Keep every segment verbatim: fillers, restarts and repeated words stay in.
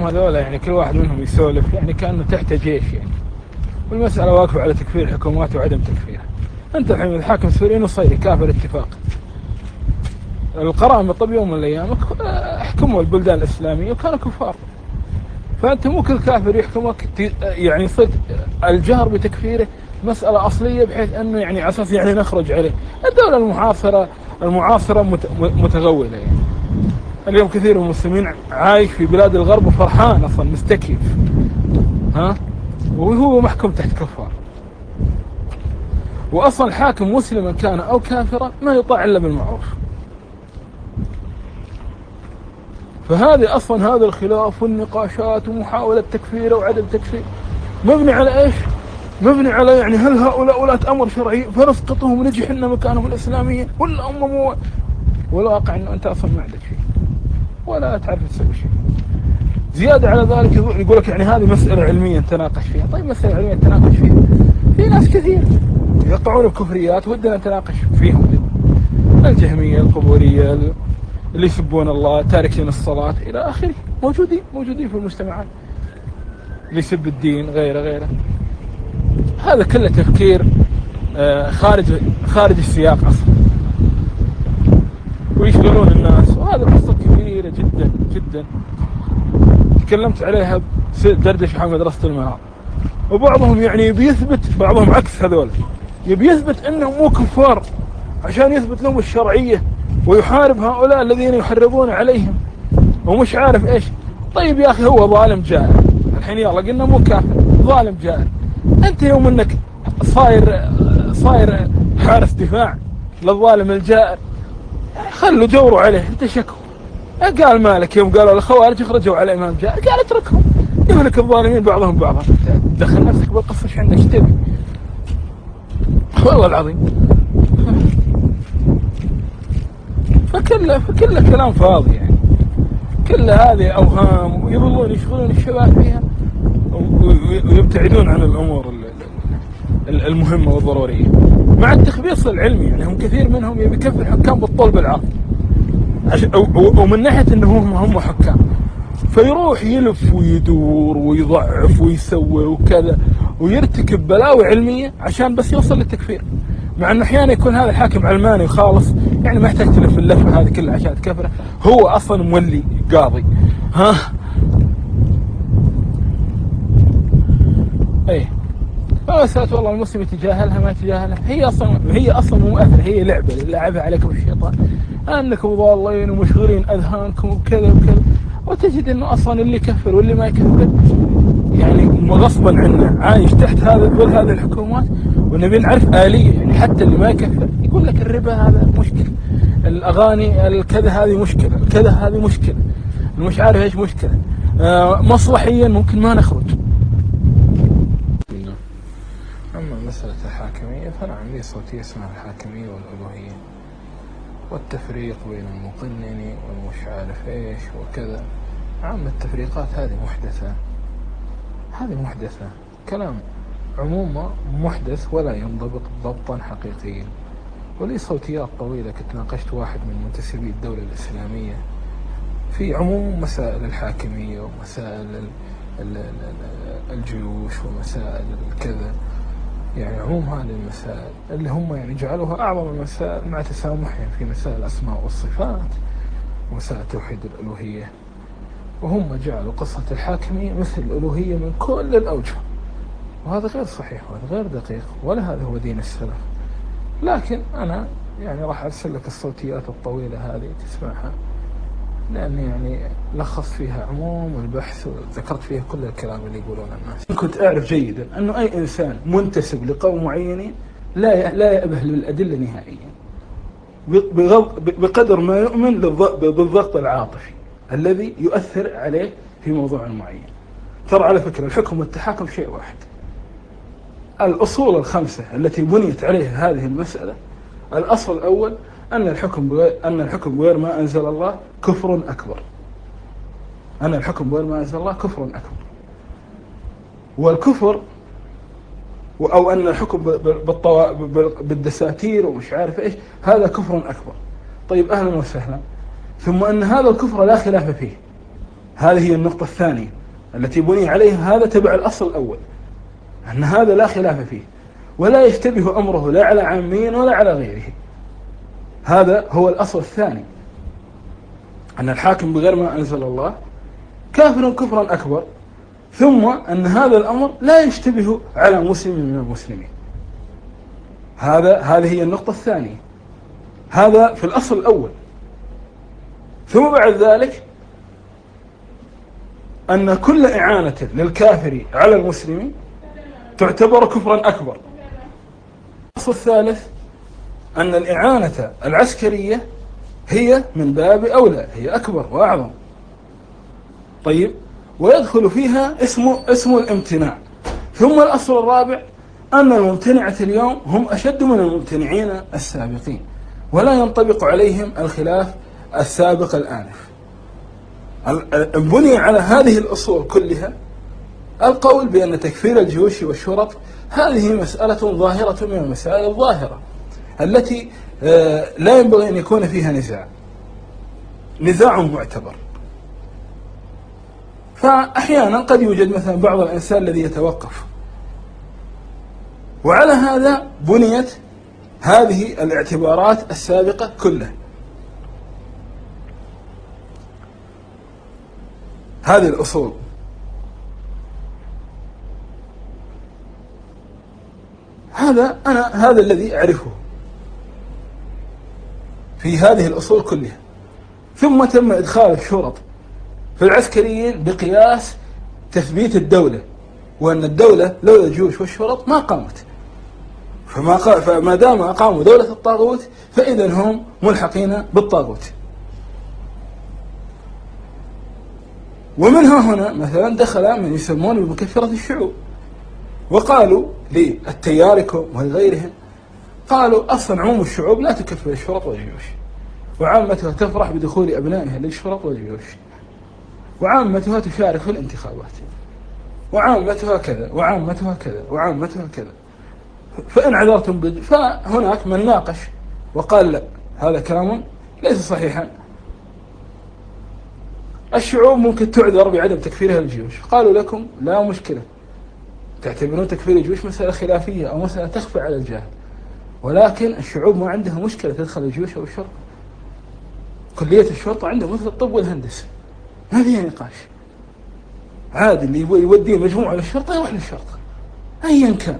هذول يعني كل واحد منهم يسولف يعني كأنه تحت جيش يعني، والمسألة واقفة على تكفير الحكومات وعدم تكفيرها. أنت الحين الحاكم السوري نصيري كافر اتفاق، القرامطة طب يوم من الأيام احكموا البلدان الإسلامية وكانوا كفار، فأنت مو كل كافر يحكمك يعني صد الجهر بتكفيره مسألة أصلية بحيث أنه يعني على أساس يعني نخرج عليه. الدولة المعاصرة المعاصرة متغولة يعني. اليوم كثير من المسلمين عايش في بلاد الغرب وفرحان أصلا مستكيف، ها، وهو محكوم تحت كفار. وأصلا حاكم مسلما كان أو كافرا ما يطاع إلا بالمعروف. فهذه أصلا هذا الخلاف والنقاشات ومحاولة تكفيره وعدم تكفير مبني على إيش؟ مبني على يعني هل هؤلاء ولاة أمر شرعي فنسقطهم ونجي حنا مكانهم الإسلاميين ولا هم مو، والواقع أنه أنت أصلا ما عندك شيء ولا تعرف تسوي شيء. زيادة على ذلك يقول لك يعني هذه مسألة علمية نتناقش فيها. طيب مسألة علمية نتناقش فيها، في ناس كثير يقعون بكفريات ودنا نتناقش فيهم، الجهمية القبورية اللي يسبون الله تاركين الصلاة إلى آخره، موجودين موجودين في المجتمعات، اللي يسب الدين غيره غيره. هذا كله تفكير خارج خارج السياق أصلا، ويشغلون الناس. وهذا قصة كبيرة جدا جدا تكلمت عليها دردش حول مدرسة المنار. وبعضهم يعني بيثبت، بعضهم عكس هذول، يبي يثبت انهم مو كفار عشان يثبت لهم الشرعية ويحارب هؤلاء الذين يحرضون عليهم ومش عارف ايش. طيب يا اخي هو ظالم جائر الحين، يلا قلنا مو كافر، ظالم جائر. انت يوم انك صاير صاير حارس دفاع للظالم الجائر خلوا دوروا عليه، انت شكوا. قال مالك يوم قالوا الخوارج اخرجوا على امام جائر قال اتركهم يهلك الظالمين بعضهم بعضا، دخل نفسك بالقصة ايش عندك ايش تبي والله العظيم. فكله فكله كلام فاضي يعني، كل هذه اوهام ويظلون يشغلون الشباب فيها ويبتعدون عن الامور المهمة والضرورية مع التخبيص العلمي. يعني هم كثير منهم يبي يكفر الحكام بالطول بالعرض ومن ناحية انهم هم حكام، فيروح يلف ويدور ويضعف ويسوي وكذا ويرتكب بلاوي علمية عشان بس يوصل للتكفير، مع انه احيانا يكون هذا الحاكم علماني وخالص يعني ما يحتاج تلف اللفة هذه كلها عشان تكفره، هو اصلا مولي قاضي. ها ايه، فمسألة والله المسلم يتجاهلها ما يتجاهلها، هي اصلا هي اصلا مؤثرة، هي لعبة لعبها عليكم الشيطان انكم ضالين ومشغولين اذهانكم وكذا وكذا، وتجد انه اصلا اللي يكفر واللي ما يكفر يعني غصبا عنه عايش تحت هذا ظل هذه الحكومات. ونبي نعرف آلية يعني، حتى اللي ما يكفر يقول لك الربا هذا مشكلة، الاغاني الكذا هذه مشكلة، الكذا هذه مشكلة، مش عارف ايش مشكلة، آه مصلحيا ممكن ما نخرج. اما مسألة الحاكمية فنعم لي صوتية اسمها الحاكمية والألوهية والتفريق بين المقنن والمش عارف ايش وكذا. عامة التفريقات هذه محدثة، هذه محدثة، كلام عموما محدث ولا ينضبط ضبطا حقيقيا. ولي صوتيات طويلة كنت ناقشت واحد من منتسبي الدولة الإسلامية في عموم مسائل الحاكمية ومسائل الجيوش ومسائل الكذا، يعني عموم هذه المسائل اللي هم يعني جعلوها أعظم المسائل مع تسامحهم في مسائل الأسماء والصفات ومسائل توحيد الألوهية، وهم جعلوا قصة الحاكمية مثل الألوهية من كل الأوجه، وهذا غير صحيح وهذا غير دقيق ولا هذا هو دين السلف. لكن أنا يعني راح أرسل لك الصوتيات الطويلة هذه تسمعها، لأن يعني لخص فيها عموم البحث وذكرت فيها كل الكلام اللي يقولون الناس. كنت أعرف جيدا أنه أي إنسان منتسب لقوم معينين لا لا يأبه للأدلة نهائيا بقدر ما يؤمن بالضغط العاطفي الذي يؤثر عليه في موضوع معين. ترى على فكرة الحكم والتحاكم شيء واحد. الأصول الخمسة التي بنيت عليها هذه المسألة، الأصل الأول أن الحكم بغير أن الحكم بغير ما أنزل الله كفر أكبر. أن الحكم بغير ما أنزل الله كفر أكبر. والكفر أو أن الحكم بالطوا... بالدساتير ومش عارف إيش هذا كفر أكبر. طيب أهلا وسهلا. ثم أن هذا الكفر لا خلاف فيه، هذه هي النقطة الثانية التي بني عليها، هذا تبع الأصل الأول أن هذا لا خلاف فيه ولا يشتبه أمره لا على عامين ولا على غيره. هذا هو الأصل الثاني، أن الحاكم بغير ما أنزل الله كافر كفرا أكبر، ثم أن هذا الأمر لا يشتبه على مسلم من المسلمين. هذا هذه هي النقطة الثانية، هذا في الأصل الأول. ثم بعد ذلك أن كل إعانة للكافر على المسلم تعتبر كفرا أكبر. الأصل الثالث أن الإعانة العسكرية هي من باب أولى، هي أكبر وأعظم. طيب، ويدخل فيها اسم اسم الامتناع. ثم الأصل الرابع أن الممتنعة اليوم هم أشد من الممتنعين السابقين، ولا ينطبق عليهم الخلاف السابق الآنف. بني على هذه الأصول كلها القول بأن تكفير الجيوش والشرط هذه مسألة ظاهرة من المسائل الظاهرة التي لا ينبغي أن يكون فيها نزاع نزاع معتبر. فأحيانا قد يوجد مثلا بعض الإنسان الذي يتوقف، وعلى هذا بنيت هذه الاعتبارات السابقة كلها. هذه الأصول هذا أنا هذا الذي أعرفه في هذه الأصول كلها. ثم تم إدخال الشرط في العسكريين بقياس تثبيت الدولة، وأن الدولة لولا الجيوش والشرط ما قامت، فما, فما دام أقاموا دولة الطاغوت فإذا هم ملحقين بالطاغوت. ومنها هنا مثلا دخل من يسمون بمكفرة الشعوب، وقالوا للتياركم ولغيرهم، قالوا أصلا عموم الشعوب لا تكفر الشرط والجيوش، وعامتها تفرح بدخول أبنائها للشرط والجيوش، وعامتها تشارك في الانتخابات، وعامتها كذا وعامتها كذا وعامتها كذا. فإن عذرتم بد... فهناك من ناقش وقال لا، هذا كلام ليس صحيحا، الشعوب ممكن تعذر بعدم تكفيرها الجيوش. قالوا لكم لا مشكلة، تعتبرون تكفير الجيوش مسألة خلافية أو مسألة تخفى على الجاهل، ولكن الشعوب ما عندها مشكلة تدخل الجيوش أو الشرطة. كلية الشرطة عندها مثل الطب والهندسة، ما فيها نقاش، عادي اللي يبغى يوديه مجموعة للشرطة يروح للشرطة أيا كان.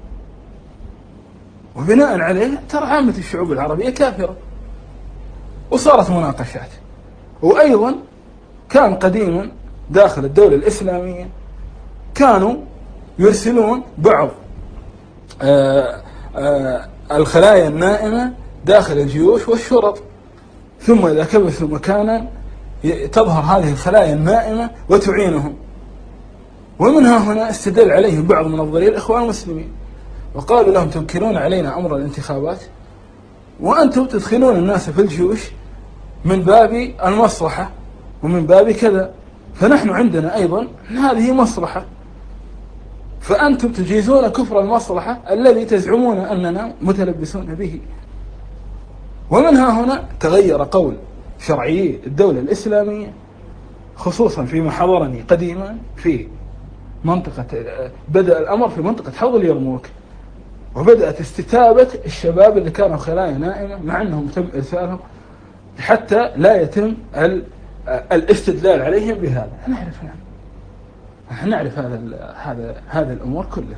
وبناء عليه ترى عامة الشعوب العربية كافرة، وصارت مناقشات. وأيضا كان قديما داخل الدولة الإسلامية كانوا يرسلون بعض آآ آآ الخلايا النائمة داخل الجيوش والشرط، ثم إذا كبثوا مكانا تظهر هذه الخلايا النائمة وتعينهم. ومنها هنا استدل عليهم بعض منظري الإخوان المسلمين وقالوا لهم تنكرون علينا أمر الانتخابات وأنتم تدخلون الناس في الجيوش من باب المصلحة ومن باب كذا، فنحن عندنا أيضا هذه مصلحة، فأنتم تجيزون كفر المصلحة الذي تزعمون أننا متلبسون به. ومنها هنا تغير قول شرعي الدولة الإسلامية، خصوصا فيما حضرني قديما في منطقة، بدأ الأمر في منطقة حوض اليرموك، وبدأت استتابة الشباب اللي كانوا خلايا نائمة مع أنهم تم إرسالهم حتى لا يتم الاستدلال عليهم بهذا. نعرف نعم نحن نعرف هذا هذا هذا الأمور كلها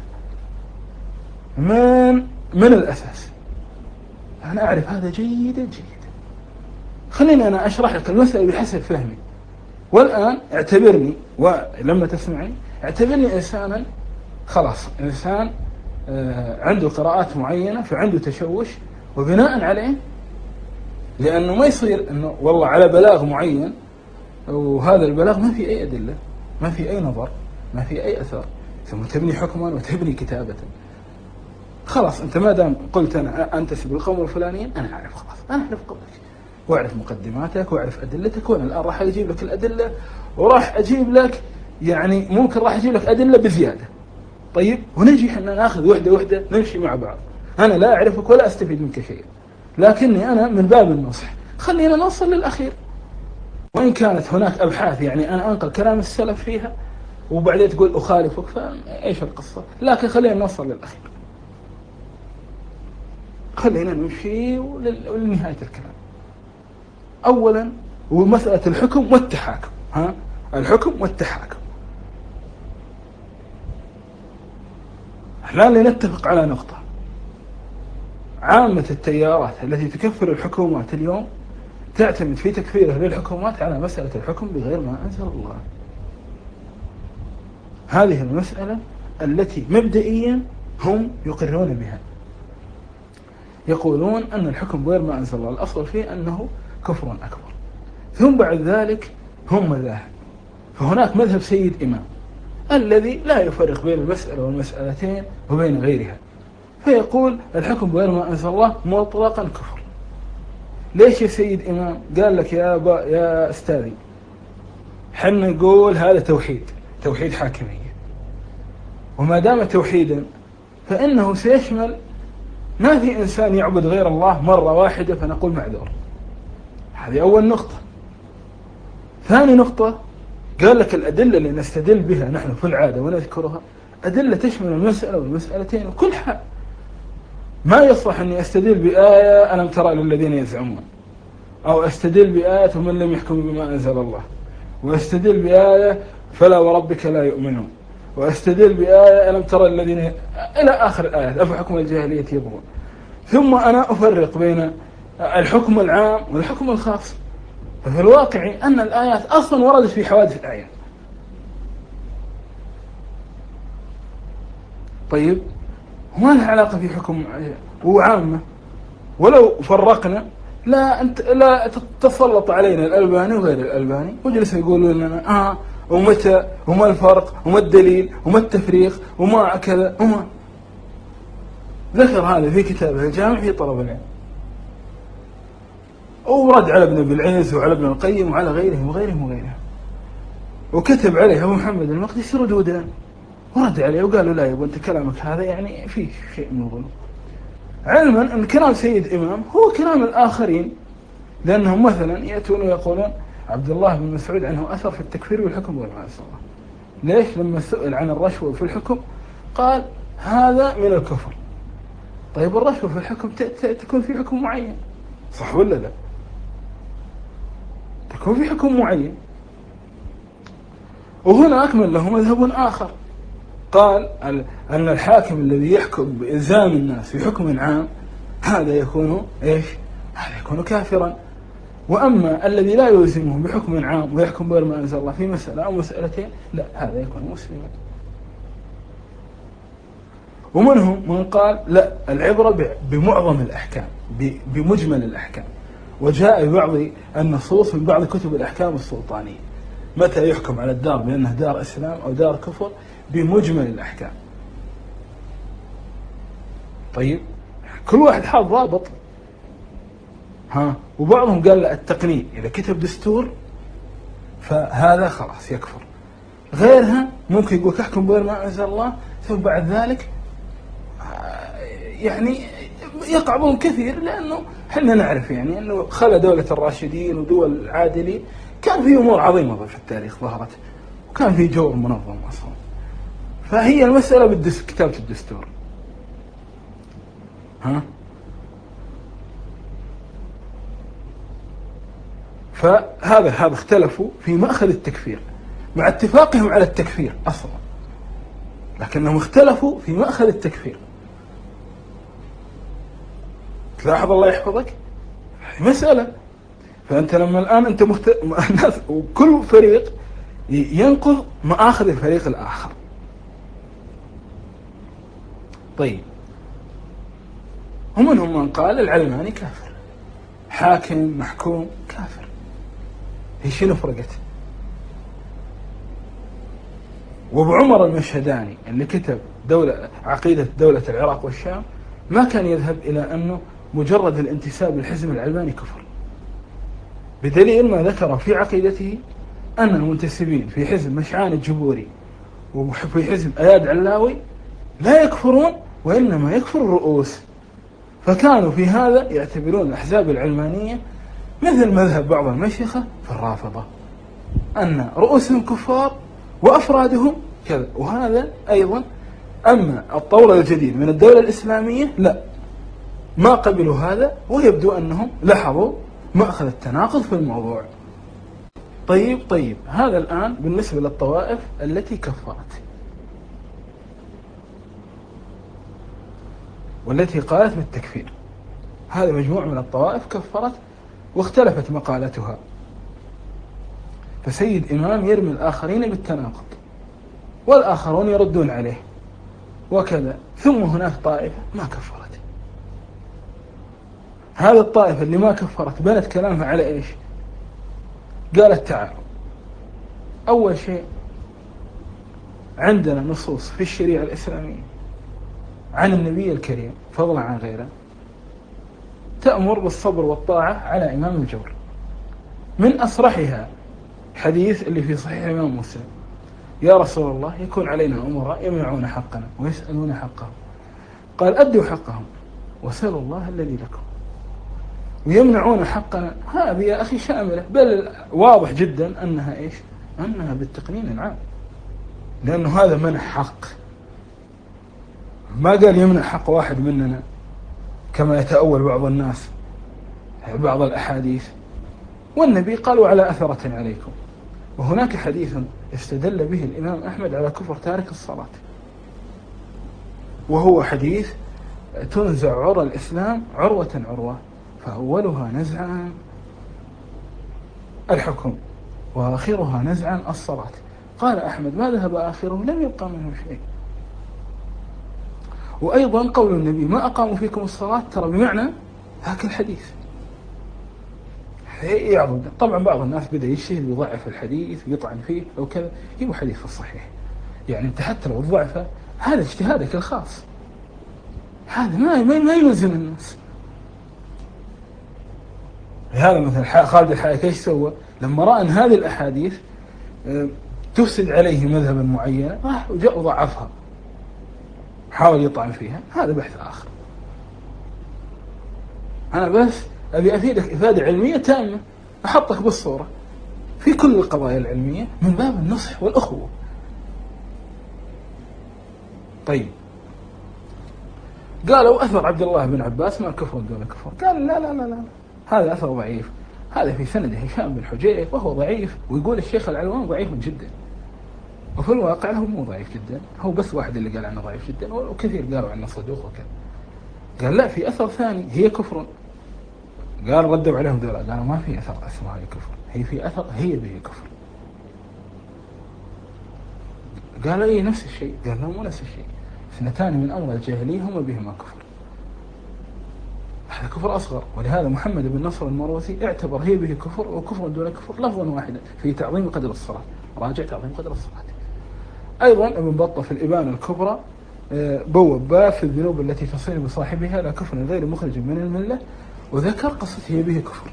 من من الأساس. أنا أعرف هذا جيدا جيدا. خليني أنا أشرح لك المسألة بحسب فهمي. والآن اعتبرني، ولما تسمعني اعتبرني إنسانا خلاص، إنسان عنده قراءات معينة فعنده تشوش، وبناء عليه لأنه ما يصير أنه والله على بلاغ معين وهذا البلاغ ما في أي أدلة، ما في أي نظر، ما في أي أثر، ثم تبني حكما وتبني كتابة. خلاص أنت ما دام قلت أنا أنتسب للقوم الفلانيين أنا أعرف، خلاص أنا أعرف قولك وأعرف مقدماتك وأعرف أدلتك، وأنا الآن راح أجيب لك الأدلة وراح أجيب لك يعني ممكن راح أجيب لك أدلة بزيادة. طيب ونجي احنا ناخذ وحدة وحدة نمشي مع بعض. أنا لا أعرفك ولا أستفيد منك شيء، لكني أنا من باب النصح خلينا نوصل للأخير. وإن كانت هناك أبحاث يعني أنا أنقل كلام السلف فيها وبعدين تقول أخالفك، فإيش القصة؟ لكن خلينا نوصل للأخير، خلينا نمشي ولنهاية الكلام. أولا ومسألة الحكم والتحاكم، ها الحكم والتحاكم. الآن لنتفق على نقطة: عامة التيارات التي تكفر الحكومات اليوم تعتمد في تكفيرها للحكومات على مسألة الحكم بغير ما أنزل الله. هذه المسألة التي مبدئيا هم يقرون بها، يقولون أن الحكم بغير ما أنزل الله الأصل فيه أنه كفر أكبر. ثم بعد ذلك هم مذاهب، فهناك مذهب سيد إمام الذي لا يفرق بين المسألة والمسألتين وبين غيرها، فيقول الحكم بغير ما أنزل الله مطلقا كفر. ليش يا سيد إمام؟ قال لك يا با يا أستاذي، حنا نقول هذا توحيد، توحيد حاكمية، وما دام توحيدا فإنه سيشمل ما في إنسان يعبد غير الله مرة واحدة فنقول معذور. هذه أول نقطة. ثاني نقطة، قال لك الأدلة اللي نستدل بها نحن في العادة ونذكرها أدلة تشمل المسألة والمسألتين وكل حال. ما يصلح أني أستدل بآية ألم ترى للذين يزعمون، أو أستدل بآية ومن لم يحكم بما أنزل الله، وأستدل بآية فلا وربك لا يؤمنون، وأستدل بآية ألم ترى الذين إلى آخر الآيات أفحكم الجاهلية يبغون. ثم أنا أفرق بين الحكم العام والحكم الخاص. ففي الواقع أن الآيات أصلا وردت في حوادث الآيات. طيب وما لها علاقة في حكم وعامة؟ ولو فرقنا لا أنت لا تتسلط علينا الألباني وغير الألباني وجلس يقولون لنا آه ومتى وما الفرق وما الدليل وما التفريق وما كذا وما. ذكر هذا في كتابه الجامع في طلب العلم، ورد على ابن أبي العز وعلى ابن القيم وعلى غيرهم وغيرهم وغيرهم، وكتب عليه أبو محمد المقدسي ردودا ورد عليه وقالوا لا يبا أنت كلامك هذا يعني فيه شيء من الغلو، علما أن كلام سيد إمام هو كلام الآخرين، لأنهم مثلا يأتون ويقولون عبد الله بن مسعود عنه أثر في التكفير والحكم وغير ما أنزل الله. ليش؟ لما سئل عن الرشوة في الحكم قال هذا من الكفر. طيب الرشوة في الحكم تكون في حكم معين، صح ولا لا؟ تكون في حكم معين. وهناك من له مذهب آخر قال أن الحاكم الذي يحكم بإلزام الناس في حكم عام هذا يكون إيش؟ هذا يكون كافرا. وأما الذي لا يلزمه بحكم عام ويحكم بغير ما أنزل الله في مسألة أو مسألتين لا هذا يكون مسلما. ومنهم من قال لا، العبرة بمعظم الأحكام بمجمل الأحكام، وجاء ببعض النصوص من بعض كتب الأحكام السلطانية متى يحكم على الدار بأنها دار إسلام أو دار كفر بمجمل الأحكام. طيب كل واحد حاط ضابط، ها. وبعضهم قال لا التقنين إذا كتب دستور فهذا خلاص يكفر، غيرها ممكن يقول تحكم بغير ما أنزل الله ثم بعد ذلك يعني يقع بهم كثير، لأنه حنا نعرف يعني أنه خلى دولة الراشدين ودول العادلين كان في أمور عظيمة في التاريخ ظهرت، وكان في جور منظم أصلا. فهي المسألة بالدس كتابة الدستور، ها. فهذا هذا اختلفوا في مأخذ التكفير مع اتفاقهم على التكفير أصلا، لكنهم اختلفوا في مأخذ التكفير. تلاحظ الله يحفظك مسألة. فأنت لما الآن أنت مخت... الناس وكل فريق ينقض مآخذ الفريق الآخر. طيب ومنهم من قال العلماني كافر، حاكم محكوم كافر. هي شنو فرقت؟ وابو عمر المشهداني اللي كتب دولة عقيدة دولة العراق والشام ما كان يذهب إلى أنه مجرد الانتساب للحزب العلماني كفر، بدليل ما ذكر في عقيدته أن المنتسبين في حزب مشعان الجبوري وفي حزب أياد علاوي لا يكفرون وإنما يكفر الرؤوس. فكانوا في هذا يعتبرون الأحزاب العلمانية مثل مذهب بعض المشيخة في الرافضة أن رؤوسهم كفار وأفرادهم كذا. وهذا أيضا أما الطور الجديد من الدولة الإسلامية لا، ما قبلوا هذا، ويبدو أنهم لاحظوا مأخذ التناقض في الموضوع. طيب طيب هذا الآن بالنسبة للطوائف التي كفرت والتي قالت بالتكفير. هذا مجموعة من الطوائف كفرت واختلفت مقالتها، فسيد إمام يرمي الآخرين بالتناقض والآخرون يردون عليه وكذا. ثم هناك طائفة ما كفرت. هذا الطائفة اللي ما كفرت بنت كلامها على إيش؟ قالت تعالوا، أول شيء عندنا نصوص في الشريعة الإسلامية عن النبي الكريم فضلا عن غيره تأمر بالصبر والطاعة على إمام الجور. من أصرحها حديث اللي في صحيح الإمام مسلم: يا رسول الله يكون علينا أمراء يمنعون حقنا ويسألون حقهم، قال أدوا حقهم وسألوا الله الذي لكم. ويمنعون حقنا هذه يا أخي شاملة، بل واضح جدا أنها إيش؟ أنها بالتقنين العام، لأنه هذا منع حق. ما قال يمنع حق واحد مننا كما يتأول بعض الناس بعض الأحاديث. والنبي قالوا على أثرة عليكم. وهناك حديث استدل به الإمام أحمد على كفر تارك الصلاة، وهو حديث: تنزع عرى الإسلام عروة عروة فأولها نزعا الحكم وآخرها نزعا الصلاة. قال أحمد: ما ذهب آخره لم يبقى منه شيء. وأيضا قول النبي: ما أقاموا فيكم الصلاة، ترى بمعنى ذاك الحديث. يعضد. طبعا بعض الناس بدأ يجتهد ويضعف الحديث ويطعن فيه أو كذا، يبقى حديث الصحيح. يعني أنت حتى لو ضعفه هذا اجتهادك الخاص، هذا ما ما يلزم الناس. هذا مثلا خالد الحائك ايش سوى؟ لما رأى أن هذه الأحاديث تفسد عليه مذهبا معين راح وجاء وضعفها، حاول يطعن فيها. هذا بحث آخر. أنا بس أبي أفيدك إفادة علمية تامة، أحطك بالصورة في كل القضايا العلمية من باب النصح والأخوة. طيب قالوا أثر عبد الله بن عباس ما كفر دون كفر. قال لا لا لا لا هذا أثر ضعيف، هذا في سنده هشام بن حجير وهو ضعيف، ويقول الشيخ العلوان ضعيف جدا، وفي الواقع هو مو ضعيف جدا، هو بس واحد اللي قال عنه ضعيف جدا وكثير قالوا عنه صدوق وكذا. قال لا في أثر ثاني هي كفر. قال ردوا عليهم ذولا قالوا ما في أثر اسمه هي كفر، هي في أثر هي به كفر. قال اي نفس الشيء. قال لا مو نفس الشيء، اثنتان من أمر الجاهلية هما بهما كفر، هذا كفر أصغر. ولهذا محمد بن نصر المروزي اعتبر هي به كفر وكفر دون كفر لفظا واحدا في تعظيم قدر الصلاة. راجع تعظيم قدر الصلاة. أيضا ابن بطة في الإبانة الكبرى بوب باب في الذنوب التي تصير بصاحبها لا كفر غير مخرج من الملة، وذكر قصة هي به كفر.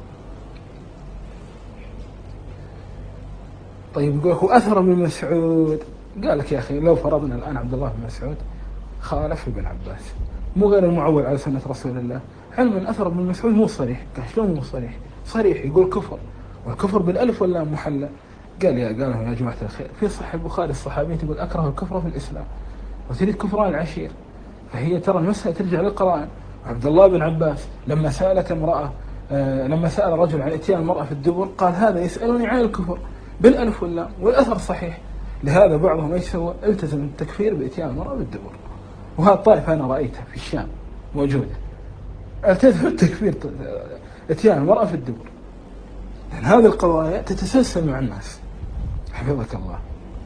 طيب يقول هو أثر ابن مسعود. قال لك يا أخي لو فرضنا الآن عبد الله بن مسعود خالف ابن عباس، مو غير المعول على سنة رسول الله، علما أثر ابن مسعود مو صريح. قال شلون مو صريح؟ صريح يقول كفر، والكفر بالألف واللام محلى. قال يا قالهم يا جماعة الخير في صحيح البخاري الصحابي تقول أكره الكفر في الإسلام وتريد كفران العشير، فهي ترى المسألة ترجع للقرآن. عبد الله بن عباس لما سألت امرأة آه لما سأل رجل عن اتيان المرأة في الدبر قال هذا يسألني عن الكفر بالألف واللام، والأثر صحيح. لهذا بعضهم ايش سوى؟ التزم التكفير باتيان المرأة بالدبر. وهذا الطائفة أنا رأيتها في الشام موجودة، التزم التكفير اتيان المرأة في الدبر، لأن هذه القضايا تتسلسل مع الناس. حفظك الله.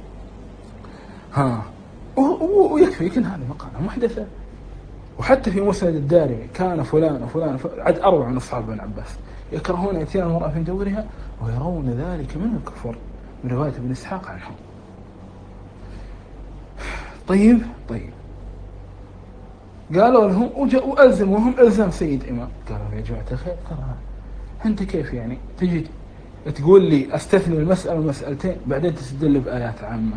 ها ويكفيك ان هذه مقالة محدثة. وحتى في مسند الدارمي كان فلان وفلان عد أربعة من أصحاب ابن عباس يكرهون اتيان المرأة في دبرها ويرون ذلك من الكفر، من رواية ابن إسحاق عنهم. طيب طيب قالوا لهم وألزموهم إلزام سيد إمام. قالوا يا جماعة الخير ترى أنت كيف يعني تجي تقول لي أستثني المسألة ومسألتين بعدين تستدل بآيات عامة؟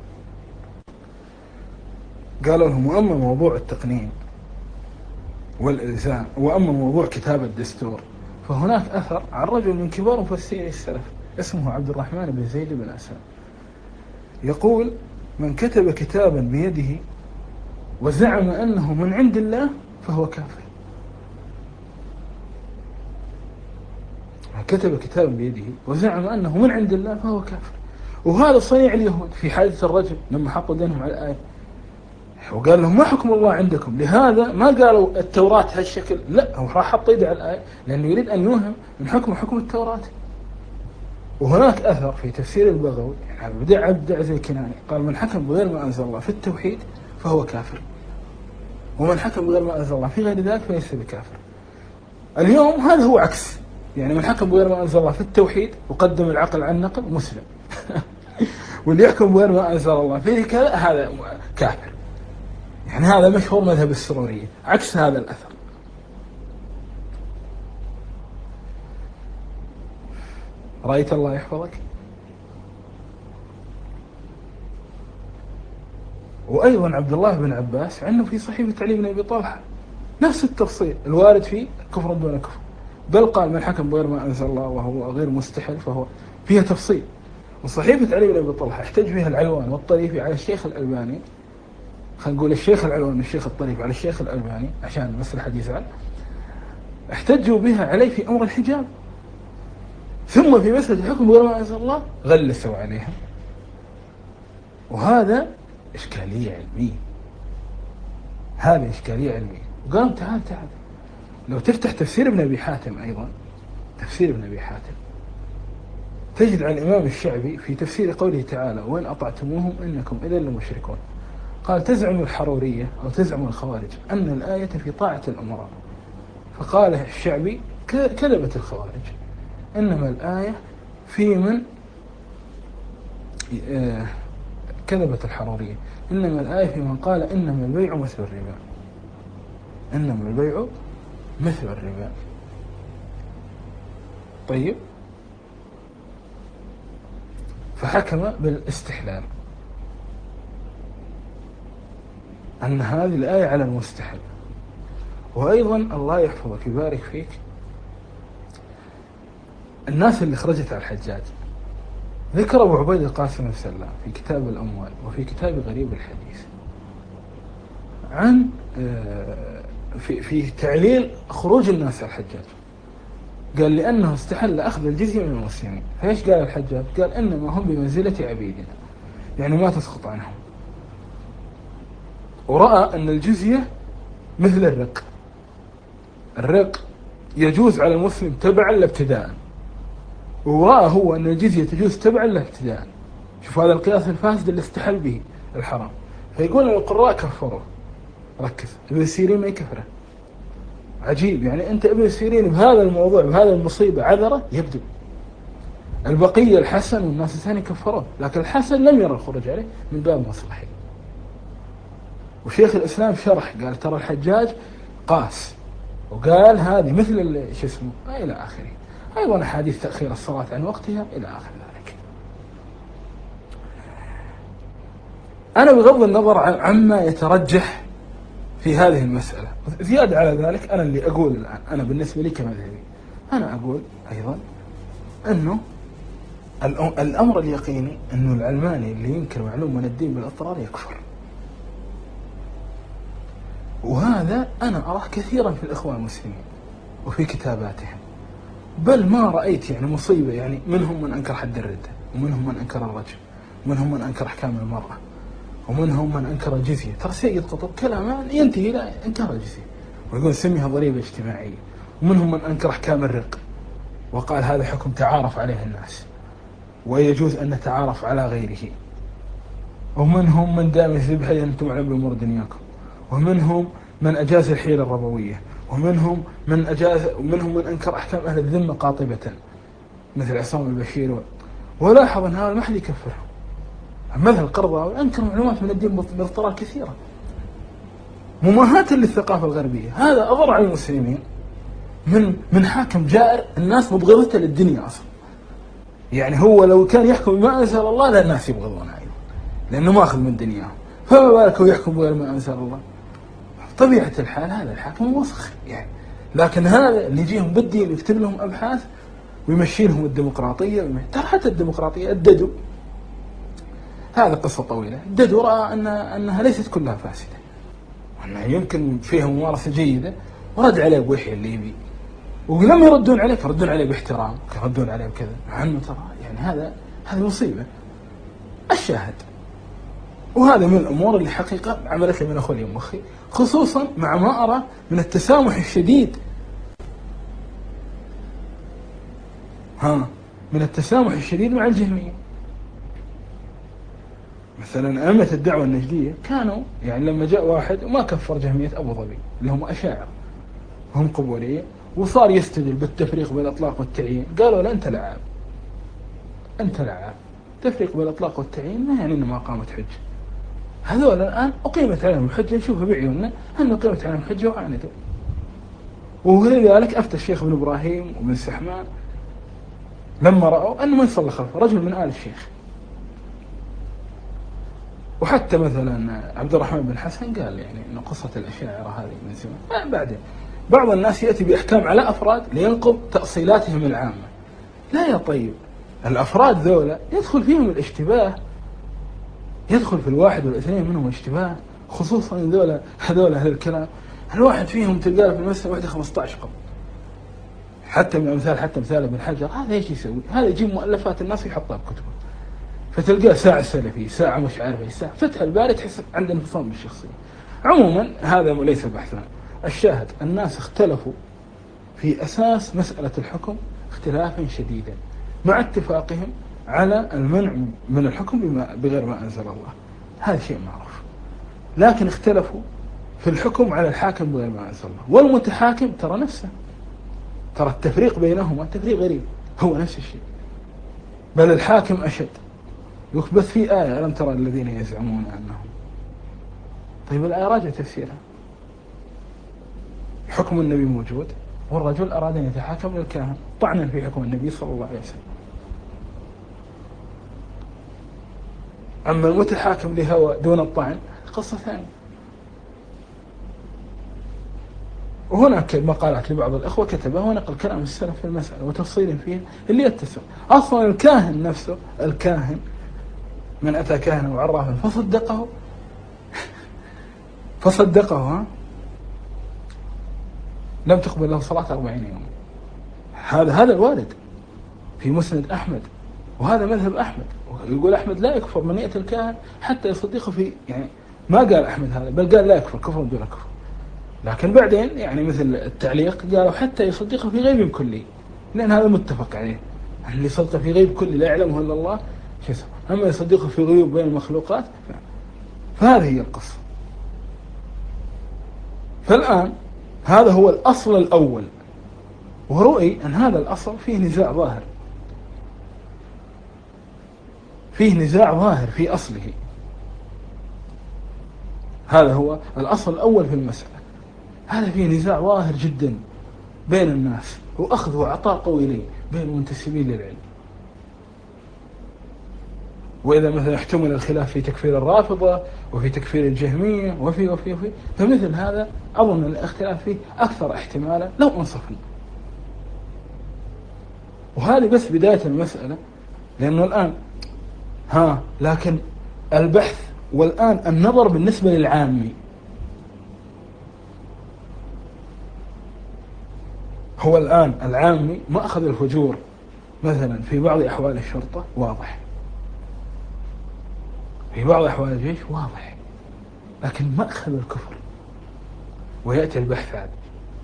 قالوا لهم وأما موضوع التقنين والإلزام وأما موضوع كتاب الدستور فهناك أثر عن رجل من كبار مفسري السلف اسمه عبد الرحمن بن زيد بن أسلم، يقول: من كتب كتابا بيده وزعم أنه من عند الله فهو كافر. من كتب كتابا بيده وزعم أنه من عند الله فهو كافر. وهذا صنيع اليهود في حادث الرجل لما حطوا دينهم على الآية، وقال لهم: ما حكم الله عندكم؟ لهذا ما قالوا التوراة هالشكل، لا، هو راح حط يده على الآية لأنه يريد أن يوهم من حكم حكم التوراة. وهناك أثر في تفسير البغوي، يعني بدع عبد العزيز الكناني قال: من حكم بغير ما أنزل الله في التوحيد فهو كافر، ومن حكم بغير ما أنزل الله في غير ذلك فليس بكافر. اليوم هذا هو عكس، يعني من حكم بغير ما أنزل الله في التوحيد وقدم العقل عن النقل مسلم واللي يحكم بغير ما أنزل الله في كذا هذا كافر. يعني هذا مشهور مذهب السرورية، عكس هذا الأثر. رأيت الله يحفظك. وأيضا عبد الله بن عباس عنه في صحيفة علي بن أبي طلحة نفس التفصيل الوارد فيه كفر دون كفر، بل قال: من حكم بغير ما أنزل الله وهو غير مستحل فهو فيها تفصيل. وصحيفة علي بن أبي طلحة احتج فيها العلوان والطريفي على الشيخ الألباني، خلينا نقول الشيخ العلوان والشيخ الطريفي على الشيخ الألباني عشان بس الحديث عنه، احتجوا بها عليه في أمر الحجاب، ثم في مسألة الحكم بغير ما أنزل الله غلسوا عليها. وهذا إشكالية علمية، هذا إشكالية علمية. وقالوا: تعال تعال لو تفتح تفسير ابن أبي حاتم، أيضا تفسير ابن أبي حاتم، تجد عن الإمام الشعبي في تفسير قوله تعالى: وإن أطعتموهم إنكم إذا لمشركون، قال: تزعم الحرورية أو تزعم الخوارج أن الآية في طاعة الأمراء، فقال الشعبي: كذبت الخوارج، إنما الآية في من آه كذبت الحرورية، إنما الآية في من قال إنما البيع مثل الربا، إنما البيع مثل الربا. طيب، فحكم بالاستحلال، أن هذه الآية على المستحل. وأيضا الله يحفظك يبارك فيك، الناس اللي خرجت على الحجاج ذكر أبو عبيد القاسم بن سلام في كتاب الأموال وفي كتاب غريب الحديث عن في في تعليل خروج الناس على الحجاج، قال: لأنه استحل أخذ الجزية من المسلمين. فإيش قال الحجاج؟ قال: إنما هم بمنزلة عبيدنا، يعني ما تسقط عنهم. ورأى أن الجزية مثل الرق، الرق يجوز على المسلم تبعا لا ابتداء، ورأى هو أن الجزية تجوز تبعا لا ابتداء. شوف هذا القياس الفاسد اللي استحل به الحرام. فيقول أن القراء كفروا. ركز، ابن سيرين ما يكفره. عجيب، يعني أنت ابن سيرين بهذا الموضوع بهذا المصيبة عذره يبدو. البقية الحسن والناس الثاني كفروه، لكن الحسن لم يرى الخروج عليه من باب مصلحي. وشيخ الإسلام شرح قال: ترى الحجاج قاس، وقال هذه مثل شو اسمه إلى آخره. أيضا أحاديث تأخير الصلاة عن وقتها إلى آخر ذلك. أنا بغض النظر عما يترجح في هذه المسألة، زيادة على ذلك أنا اللي أقول الآن، أنا بالنسبة لي كمذهبي، أنا أقول أيضا أنه الأمر اليقيني أنه العلماني اللي ينكر معلوم من الدين بالإضطرار يكفر. وهذا أنا أراه كثيرا في الإخوان المسلمين وفي كتاباتهم، بل ما رأيت يعني مصيبة، يعني منهم من أنكر حد الردة، ومنهم من أنكر الرجم، ومنهم من أنكر أحكام المرأة، ومنهم من أنكر الجزية. ترى سيد قطب كلام ينتهي إلى إنكار الجزية ويقول سميها ضريبة اجتماعية. ومنهم من أنكر أحكام الرق وقال هذا حكم تعارف عليه الناس ويجوز أن نتعارف على غيره. ومنهم من دام الذبح أنتم على بأمور دنياكم. ومنهم من أجاز الحيلة الربوية. ومنهم من أجاز ومنهم من أنكر أحكام أهل الذمة قاطبة مثل عصام البشير. ولاحظ أن هذا ما حد يكفره. مثل القرضاوي أنكر معلومات من الدين باضطرار كثيرة مماهاة للثقافة الغربية. هذا أضر على المسلمين من من حاكم جائر الناس مبغضته للدنيا أصلا. يعني هو لو كان يحكم بما أنزل الله لا الناس يبغضونه أيضا لأنه ما أخذ من دنياهم، فما بالك هو يحكم بغير ما أنزل الله. طبيعة الحال هذا الحاكم وسخ، يعني لكن هذا اللي يجيهم بالدين يكتب لهم أبحاث ويمشي لهم الديمقراطية. ترى حتى الديمقراطية الددو، هذا قصة طويلة. الددو رأى أن أنها ليست كلها فاسدة، وأنها يمكن فيها ممارسة جيدة، ورد عليه بوحي الليبي، ولم يردون عليه يردون عليه باحترام، يردون عليه بكذا، مع أنه ترى يعني هذا هذه مصيبة. الشاهد، وهذا من الأمور اللي حقيقة عملت لي من أخوي مخي، خصوصا مع ما أرى من التسامح الشديد، ها من التسامح الشديد مع الجهمية. مثلا أئمة الدعوة النجدية كانوا يعني لما جاء واحد وما كفر جهمية أبو ظبي اللي هم أشاعرة هم قبولية، وصار يستدل بالتفريق بين الإطلاق والتعيين، قالوا لا أنت لعاب، أنت لعاب، تفريق بين الإطلاق والتعيين ما يعني إنه ما قامت حجة. هذول الآن أقيمت عليهم الحجة، نشوفها بعيوننا أن أقيمت عليهم الحجة وعاندوا. ولذلك أفتى الشيخ ابن إبراهيم وابن سحمان لما رأوا أنه من صلى خلفه رجل من آل الشيخ. وحتى مثلا عبد الرحمن بن حسن قال يعني أن قصة الأشاعرة هذه من زمان. بعدين بعض الناس يأتي بأحكام على أفراد لينقض تأصيلاتهم العامة. لا يا طيب، الأفراد ذولا يدخل فيهم الاشتباه، يدخل في الواحد والاثنين منهم اشتباه، خصوصا ذولا هذول أهل الكلام. الواحد فيهم تلقاه في المسألة واحدة خمسة عشر قبل. حتى من أمثال حتى مثال ابن حجر، هذا ايش يسوي؟ هذا يجيب مؤلفات الناس ويحطها بكتبه، فتلقاه ساعة سلفي، ساعة مش عارف ايش، ساعة فتح الباري تحس عنده انفصام بالشخصية. عموما هذا ليس بحثنا. الشاهد، الناس اختلفوا في أساس مسألة الحكم اختلافا شديدا، مع اتفاقهم على المنع من الحكم بما بغير ما أنزل الله، هذا شيء معروف. لكن اختلفوا في الحكم على الحاكم بغير ما أنزل الله، والمتحاكم ترى نفسه، ترى التفريق بينهما تفريق غريب، هو نفس الشيء، بل الحاكم أشد. يكبث في آية ألم ترى الذين يزعمون أنهم، طيب الآية راجع تفسيرها، حكم النبي موجود، والرجل أراد أن يتحاكم للكاهن طعنا في حكم النبي صلى الله عليه وسلم. أما المتحاكم لهوى دون الطعن قصة ثانية. وهناك مقالات لبعض الأخوة كتبها ونقل كلام السلف في المسألة وتفصيل فيها اللي يتسع. أصلا الكاهن نفسه، الكاهن من أتى كاهنا وعرافا فصدقه فصدقه ها لم تقبل له صلاة أربعين يوم. هذا هذا الوارد في مسند أحمد، وهذا مذهب أحمد. يقول أحمد لا يكفر من يأتي الكاهن حتى يصدقه في، يعني ما قال أحمد هذا، بل قال لا يكفر كفر دون كفر. لكن بعدين يعني مثل التعليق قالوا حتى يصدقه في غيب كلي، لأن هذا متفق عليه، اللي يصدقه في غيب كلي لا يعلمه إلا الله شو اسمه، أما يصدقه في غيوب بين المخلوقات. فهذه هي القصة. فالآن هذا هو الأصل الأول، ورؤي أن هذا الأصل فيه نزاع ظاهر، فيه نزاع ظاهر في أصله. هذا هو الأصل الأول في المسألة، هذا فيه نزاع ظاهر جدا بين الناس، وأخذ وعطاء طويلين بين المنتسبين للعلم. وإذا مثلا احتمل الخلاف في تكفير الرافضة وفي تكفير الجهمية وفي وفي وفي فمثل هذا أظن الاختلاف فيه أكثر احتمالا لو أنصفنا. وهذه بس بداية المسألة، لأنه الآن ها لكن البحث والآن النظر بالنسبة للعامي هو الآن العامي ما أخذ الفجور مثلا في بعض أحوال الشرطة واضح، في بعض أحوال الجيش واضح، لكن ما أخذ الكفر. ويأتي البحث عن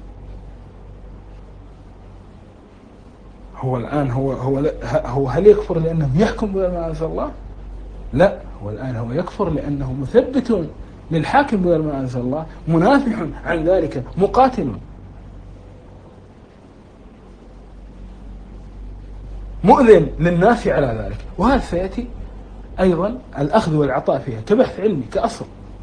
هو الآن هو هو هو هل يكفر لأنه يحكم بما أنزل الله؟ لا، هو الآن هو يكفر لأنه مثبت للحاكم بما أنزل الله، منافح عن ذلك، مقاتل، مؤذن للناس على ذلك. وهذا سيأتي أيضا الأخذ والعطاء فيها كبحث علمي كأصل.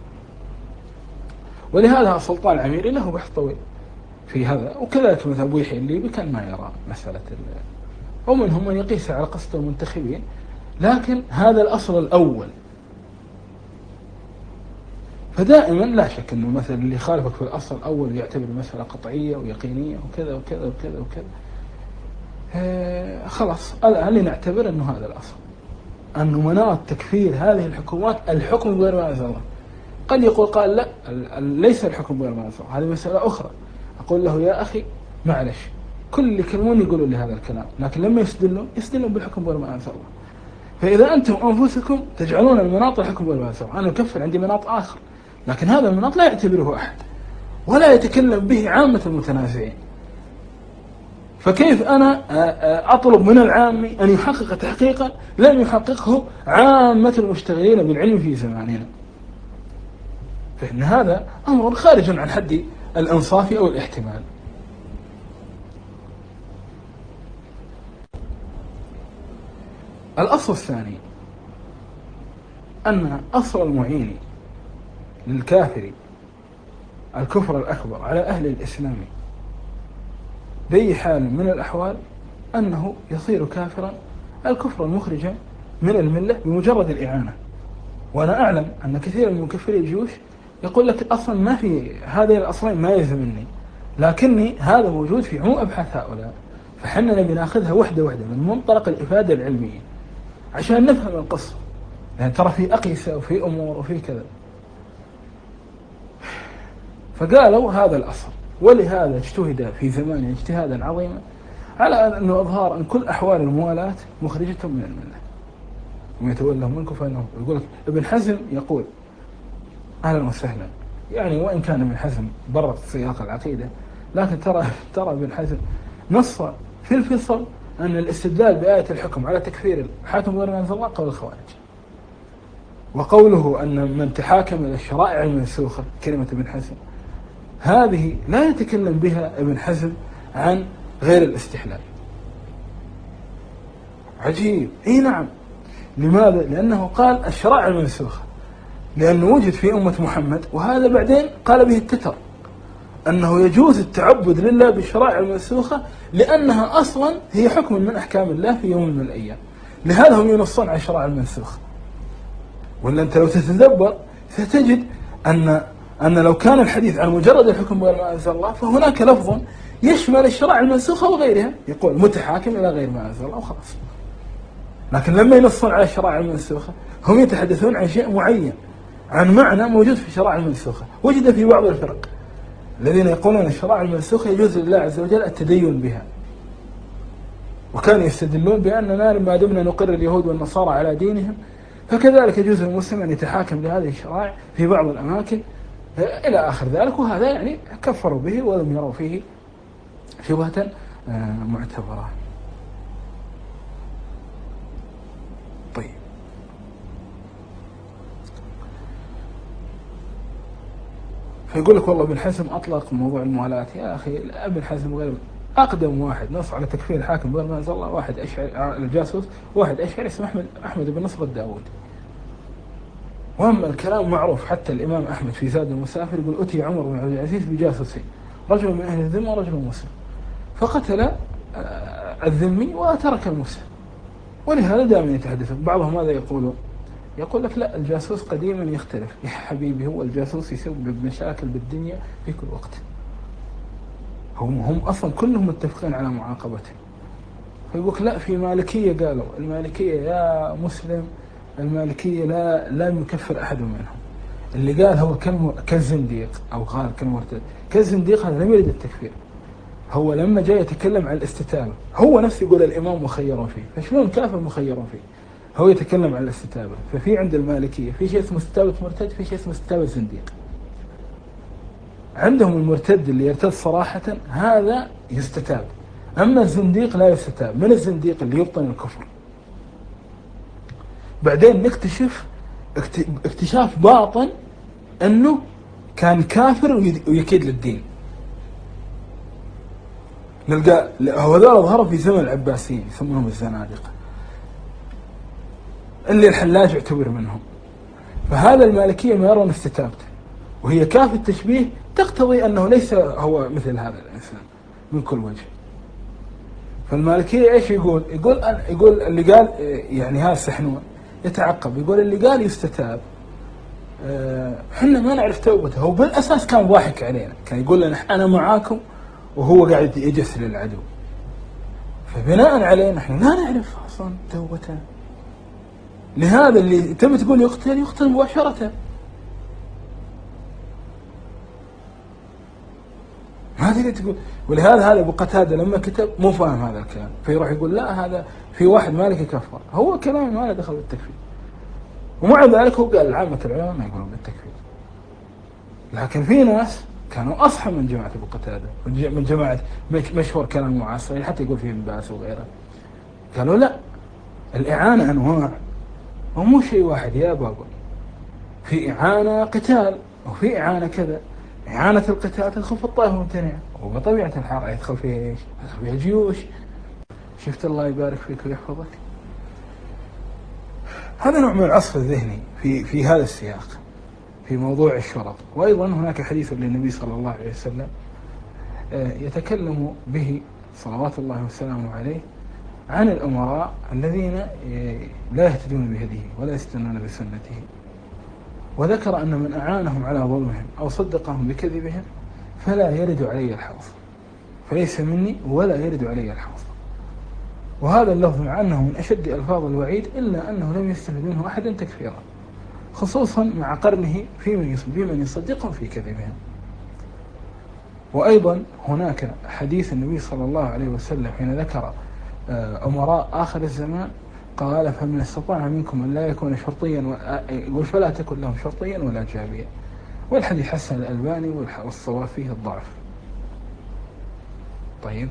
ولهذا السلطان العميري له بحث طويل في هذا، وكذلك مثل أبو يحيى الليبي كان ما يرى مسألة، ومنهم من يقيس على قصة المنتخبين. لكن هذا الأصل الأول، فدائما لا شك أنه مثلا اللي يخالفك في الأصل الأول يعتبر المسألة قطعية ويقينية وكذا وكذا وكذا وكذا. آه خلاص الآن لنعتبر أنه هذا الأصل، أنه مناط تكفير هذه الحكومات الحكم بغير ما أنزل الله. قد يقول قال لا ليس الحكم بغير ما أنزل الله، هذه مسألة أخرى. أقول له يا أخي معلش، كل اللي يكلمون يقولوا لي هذا الكلام، لكن لما يستدلون يستدلون بالحكم بغير ما أنزل الله. فإذا أنتم أنفسكم تجعلون المناط الحكم بغير ما أنزل الله، أنا أكفر عندي مناط آخر، لكن هذا المناط لا يعتبره أحد ولا يتكلم به عامة المتنازعين. فكيف أنا أطلب من العامي أن يحقق تحقيقا لم يحققه عامة المشتغلين بالعلم في زماننا؟ فإن هذا أمر خارج عن حد الإنصاف أو الاحتمال. الأصل الثاني أن أصل المعين للكافر الكفر الأكبر على أهل الإسلام بأي حال من الأحوال أنه يصير كافرا الكفر المخرج من الملة بمجرد الإعانة. وأنا أعلم أن كثير من مكفري الجيوش يقول لك أصلا ما في هذه الأصلين ما يلزمني، لكني هذا موجود في عموم أبحاث هؤلاء، فحنا نبي ناخذها وحدة وحدة من منطلق الإفادة العلمية عشان نفهم القصة، يعني ترى في أقيسة وفي أمور وفي كذا. فقالوا هذا الأصل، ولهذا اجتهد في زمان اجتهادا عظيما على أنه إظهار أن كل أحوال الموالاة مخرجة من الملة ويتولى منكم. فإنه يقول لك ابن حزم يقول أهلا وسهلا، يعني وإن كان ابن حزم برا سياق العقيدة، لكن ترى ترى ابن حزم نص في الفصل أن الاستدلال بآية الحكم على تكفير الحاكم غير ما أنزل الله قول الخوارج. وقوله أن من تحاكم إلى الشرائع المنسوخة كلمة ابن حزم هذه لا يتكلم بها ابن حزم عن غير الاستحلال. عجيب. اي نعم. لماذا؟ لأنه قال الشرائع المنسوخة، لأنه وجد في أمة محمد، وهذا بعدين قال به التتر أنه يجوز التعبد لله بالشرائع المنسوخة لأنها أصلا هي حكم من أحكام الله في يوم من الأيام، لهذا هم ينصون على الشرائع المنسوخة. ولا أنت لو تتدبر ستجد أن أن لو كان الحديث عن مجرد الحكم بغير ما أنزل الله فهناك لفظ يشمل الشرائع المنسوخة وغيرها، يقول متحاكم إلى غير ما أنزل الله وخلاص. لكن لما ينصون على الشرائع المنسوخة هم يتحدثون عن شيء معين، عن معنى موجود في الشرائع المنسوخة وجد في بعض الفرق الذين يقولون الشرائع المنسوخة يجوز لله عز وجل التدين بها، وكانوا يستدلون بأننا لما دمنا نقر اليهود والنصارى على دينهم فكذلك يجوز للمسلم أن يتحاكم لهذه الشرائع في بعض الأماكن إلى آخر ذلك. وهذا يعني كفروا به ولم يروا فيه شبهة معتبرة. طيب، فيقول لك والله ابن حزم أطلق موضوع الموالاة. يا أخي ابن حزم غير أقدم واحد نص على تكفير الحاكم بغير ما أنزل الله، واحد أشعري الجاسوس، واحد أشعري اسمه أحمد أحمد بن نصر الداودي. وأما الكلام معروف، حتى الإمام أحمد في زاد المسافر يقول أتي عمر بن عبد العزيز بجاسوسين، رجل من أهل الذمة ورجل مسلم، فقتل الذمي وترك المسلم. ولهذا دائما يتحدثون بعضهم ماذا يقولون؟ يقول لك لا، الجاسوس قديما يختلف يا حبيبي، هو الجاسوس يسبب مشاكل بالدنيا في كل وقت، هم هم أصلا كلهم متفقين على معاقبته. فيقول لا، في مالكية قالوا المالكية يا مسلم، المالكية لا لا يكفر أحد منهم. اللي قال هو كالزنديق أو قال كالمرتد كالزنديق هذا لم يرد التكفير، هو لما جاء يتكلم عن الاستتابة هو نفسه يقول الإمام مخير فيه، فشلون كافر مخير فيه؟ هو يتكلم عن الاستتابة. ففي عند المالكية في شيء اسمه استتابة مرتد، في شيء اسمه استتابة زنديق. عندهم المرتد اللي يرتد صراحة هذا يستتاب، أما الزنديق لا يستتاب. من الزنديق اللي يبطن الكفر. بعدين نكتشف اكتشاف باطن أنه كان كافر ويكيد للدين. نلقى هذول ظهروا في زمن العباسيين يسمونهم الزنادقة اللي الحلاج يعتبر منهم. فهذا المالكية ما يرون استتابته، وهي كاف التشبيه تقتضي أنه ليس هو مثل هذا الإنسان من كل وجه. فالمالكية إيش يقول؟ يقول يقول اللي قال يعني هذا سحنون يتعقب، يقول اللي قال يستتاب احنا ما نعرف توبته، هو بالاساس كان ضاحك علينا، كان يقول لنا انا معاكم وهو قاعد يجس للعدو، فبناء عليه نحن لا نعرف اصلا توبته. لهذا اللي تبي تقول يقتل يقتل مباشرة. ما تقدر تقول. ولهذا هذا ابو قتاده لما كتب مو فاهم هذا الكلام، فيروح يقول لا هذا في واحد مالك يكفر، هو كلام ما له دخل بالتكفير. ومع ذلك هو قال عامة العلماء ما يقولون بالتكفير. لكن في ناس كانوا اصحى من جماعه ابو قتاده، من جماعه مشهور كلام معاصرين، حتى يقول فيه ابن باز وغيره، قالوا لا، الاعانه انواع ومو شيء واحد يا بابا، في اعانه قتال وفي اعانه كذا. اعانه القتال تدخل في الطائفه الممتنعه، وبطبيعه الحال يدخل فيها ايش؟ يدخل فيها جيوش. شفت الله يبارك فيك ويحفظك. هذا نوع من العصف الذهني في في هذا السياق في موضوع الشرط. وايضا هناك حديث للنبي صلى الله عليه وسلم يتكلم به صلوات الله وسلامه عليه عن الأمراء الذين لا يهتدون بهديه ولا يستنون بسنته، وذكر أن من أعانهم على ظلمهم أو صدقهم بكذبهم فلا يرد علي الحوض، فليس مني ولا يرد علي الحوض. وهذا اللفظ مع أنه من أشد ألفاظ الوعيد إلا أنه لم يستفد منه أحدا تكفيرا، خصوصا مع قرنه في من يصدقهم في كذبهم. وأيضا هناك حديث النبي صلى الله عليه وسلم حين ذكر أمراء آخر الزمان قال فمن استطاع منكم أن لا يكون شرطيا، يقول فلا تكن لهم شرطيا ولا جابيا. والحديث حسن الألباني والصواب فيه الضعف. طيب،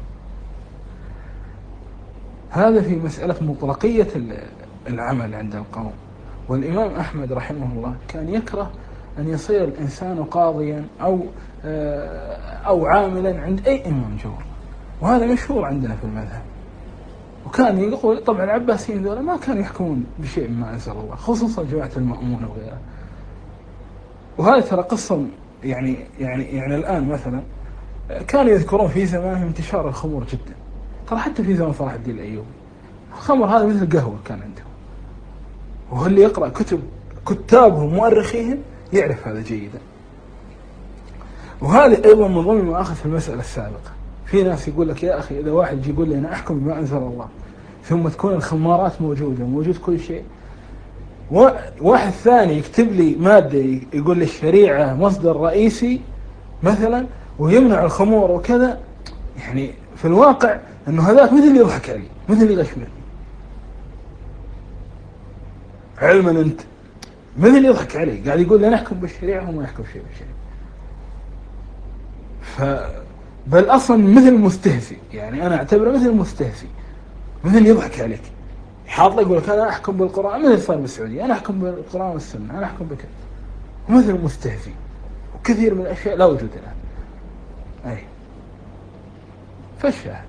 هذا في مسألة مطلقية العمل عند القوم. والإمام أحمد رحمه الله كان يكره أن يصير الإنسان قاضيا أو أو عاملا عند أي إمام جور، وهذا مشهور عندنا في المذهب. وكان يقول طبعا العباسيين ذولا ما كانوا يحكمون بشيء ما أنزل الله، خصوصا جماعة المأمون وغيرها. وهذا ترى قصة يعني يعني يعني الآن مثلا كانوا يذكرون في زمانهم انتشار الخمور جدا، ترى حتى في زمن صلاح الدين الأيوبي الخمر هذا مثل القهوة كان عندهم، وهو اللي يقرأ كتب كتابهم مؤرخيهم يعرف هذا جيدا. وهذا أيضا من ضمن ما أخذ في المسألة السابقة. في ناس يقول لك يا أخي إذا واحد يقول لي أنا أحكم بما أنزل الله ثم تكون الخمارات موجودة موجود كل شيء، واحد ثاني يكتب لي مادة يقول لي الشريعة مصدر رئيسي مثلا ويمنع الخمور وكذا، يعني في الواقع أنه هذاك مثل اللي يضحك علي، مثل اللي يغشمر علما أنت، مثل اللي يضحك علي قاعد يقول لي أنا أحكم بالشريعة وما يحكم شيء بالشريعة. ف بل أصلا مثل مستهزئ، يعني أنا أعتبره مثل مستهزئ، مثل يضحك عليك، حاط لك يقول لك أنا أحكم بالقرآن، مثل صار بالسعودية أنا أحكم بالقرآن والسنة، أنا أحكم بكذا، مثل مستهزئ. وكثير من الأشياء لا وجود لها. أي فالشاهد.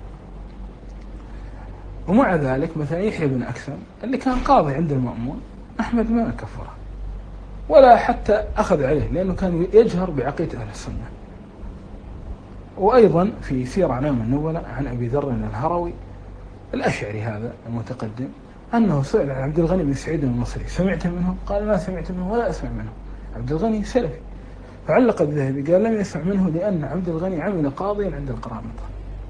ومع ذلك مثلا يحيى بن أكثم اللي كان قاضي عند المأمون أحمد ما كفره ولا حتى أخذ عليه، لأنه كان يجهر بعقيدة أهل السنة. وأيضا في سير أعلام النبلاء عن أبي ذر الهروي الأشعري هذا المتقدم أنه سئل عن عبد الغني بن سعيد المصري سمعت منه؟ قال ما سمعت منه ولا أسمع منه. عبد الغني سلفي. فعلق الذهبي قال لم يسمع منه لأن عبد الغني عمل قاضيا عند القرامطة.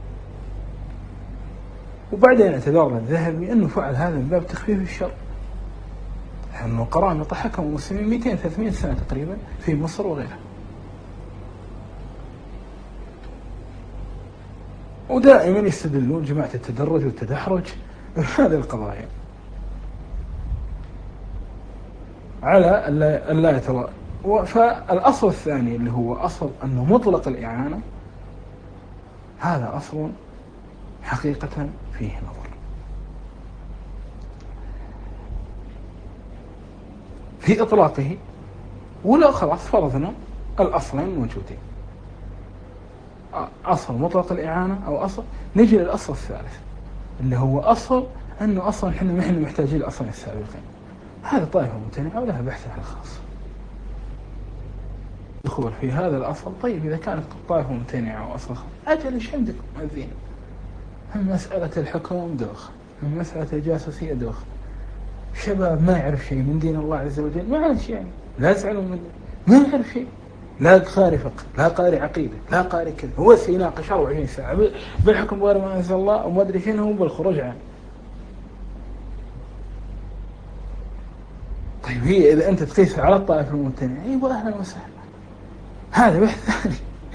وبعدين اعتذر الذهبي أنه فعل هذا من باب تخفيف الشر، أنه قرامطة حكموا المسلمين مئتين ثلاثمئة سنة تقريبا في مصر وغيرها. ودائما يستدلون جماعة التدرج والتدحرج هذه القضايا على ألا يتوى. فالأصل الثاني اللي هو أصل أنه مطلق الإعانة، هذا أصل حقيقة فيه نظر. في إطلاقه ولا خلاص فرضنا الأصلين موجودين، أصل مطلق الإعانة أو أصل، نجي للأصل الثالث اللي هو أصل أنه أصلا إحنا ما إحنا محتاجين لأصلين السابقين. هذا طائفة ممتنعة ولها بحث على الخاص دخول في هذا الأصل. طيب إذا كانت طائفة ممتنعة وأصل خاص أجل إيش عندكم مؤذين؟ هم مسألة الحكم دوخ، هم مسألة الجاسوسية دوخ، شباب ما يعرف شيء من دين الله عز وجل، ما عاد شيء يعني، لا تزعلوا منه، ما يعرف شيء، لا قاري فقه، لا قاري عقيدة، لا قاري كذا، هو يناقش أربعة وعشرين ساعة بالحكم غير ما أنزل الله وما أدري شنو بالخروج عنه. طيب هي إذا أنت تقيس على الطائفة الممتنعة يبقى أهلا وسهلا، هذا بحث ثاني.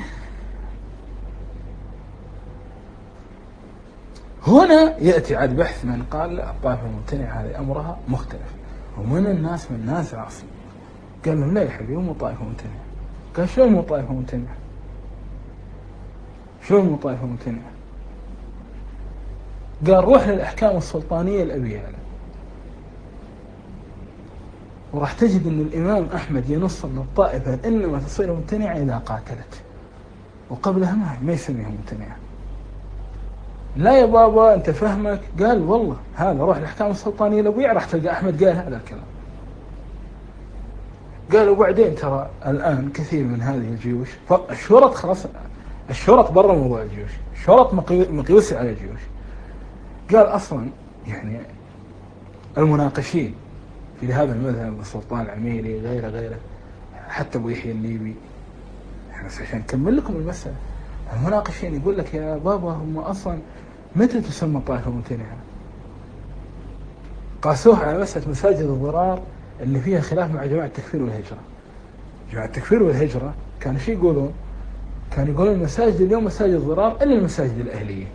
هنا يأتي عاد بحث من قال لا الطائفة الممتنعة هذه أمرها مختلف، ومن الناس من الناس عاصم قال لهم لا يا حبيبي مو طائفة ممتنعة. قال شلون مو طائفة ممتنعة؟ شلون مو طائفة ممتنعة؟ قال روح للأحكام السلطانية الأبية يعني. وراح تجد أن الإمام أحمد ينص أن الطائفة إنما تصير ممتنعة إذا قاتلت، وقبلها ما ما يسميها ممتنعة. لا يا بابا أنت فهمك. قال والله هذا روح الأحكام السلطانية الأبية راح تلقى أحمد قال هذا الكلام. قال وبعدين ترى الآن كثير من هذه الجيوش الشرط خلاص، الشرط برا موضوع الجيوش، الشرط مقيوس على الجيوش. قال أصلا يعني المناقشين في هذا المذهب السلطان العميري غيره غيره حتى أبو يحيى الليبي، عشان نكمل لكم المسألة، المناقشين يقول لك يا بابا هم أصلا متى تسمى طائفة ممتنعة؟ قاسوها على مسألة مساجد الضرار اللي فيها خلاف مع جماعة التكفير والهجرة. جماعة التكفير والهجرة كانوا شي يقولون؟ كانوا يقولون المساجد اليوم مساجد الضرار إلا المساجد الأهلية،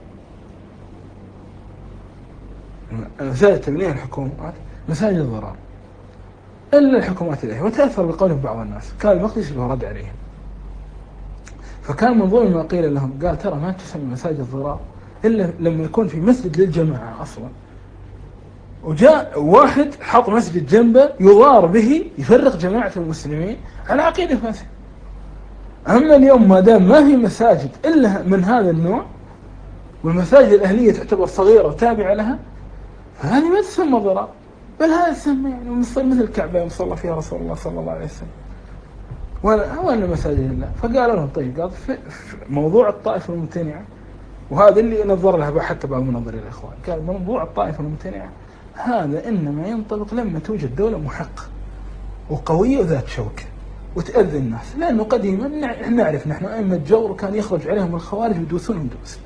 مساجد تبنيها الحكومات مساجد الضرار إلا الحكومات الأهلية. وتأثر بقولهم بعض الناس، كان المقدسي له رد عليهم. فكان من ضمن ما قيل لهم قال ترى ما تسمى مساجد الضرار إلا لما يكون في مسجد للجماعة أصلا، وجاء واحد حط مسجد جنبه يضار به يفرق جماعة المسلمين على عقيدة فاسدة. أما اليوم ما دام ما في مساجد إلا من هذا النوع، والمساجد الأهلية تعتبر صغيرة وتابعة لها، فهذه ما تسمى ضرار، بل هذا تسمى يعني مثل الكعبة صلى فيها رسول الله صلى الله عليه وسلم، ولا ولا مساجد الله. فقال لهم طيب قال في موضوع الطائفة الممتنعة، وهذا اللي نظر لها حتى بعض منظري الإخوان، قال موضوع الطائفة الممتنعة هذا إنما ينطبق لما توجد دولة محقة وقوية وذات شوكة وتأذي الناس. لأنه قديما نعرف نحن أئمة جور كان يخرج عليهم الخوارج ويدوسونهم دوس،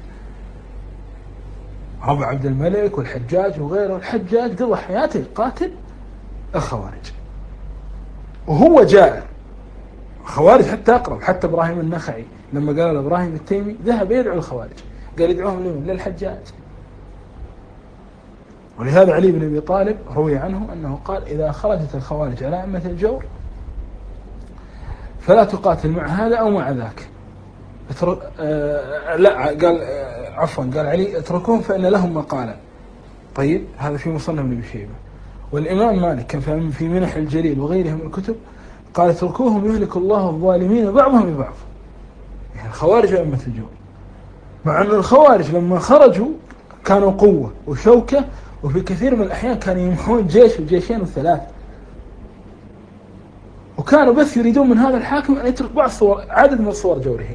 أبو عبد الملك والحجاج وغيره. الحجاج قضى حياته قاتل الخوارج وهو جائر، الخوارج حتى أقرب، حتى إبراهيم النخعي لما قال إبراهيم التيمي ذهب يدعو الخوارج، قال يدعوهم لمن؟ للحجاج. ولهذا علي بن أبي طالب روي عنه أنه قال إذا خرجت الخوارج على أئمة الجور فلا تقاتل مع هذا أو مع ذاك. آه لا قال آه عفوا قال علي اتركوهم فإن لهم مقالا. طيب هذا في مصنف ابن أبي شيبة. والإمام مالك كان في منح الجليل وغيرها من الكتب قال اتركوهم يهلك الله الظالمين بعضهم ببعض، يعني الخوارج أئمة الجور، مع أن الخوارج لما خرجوا كانوا قوة وشوكة، وفي كثير من الأحيان كانوا يمحون جيش وجيشين وثلاث، وكانوا بس يريدون من هذا الحاكم أن يترك بعض صور عدد من صور جوره،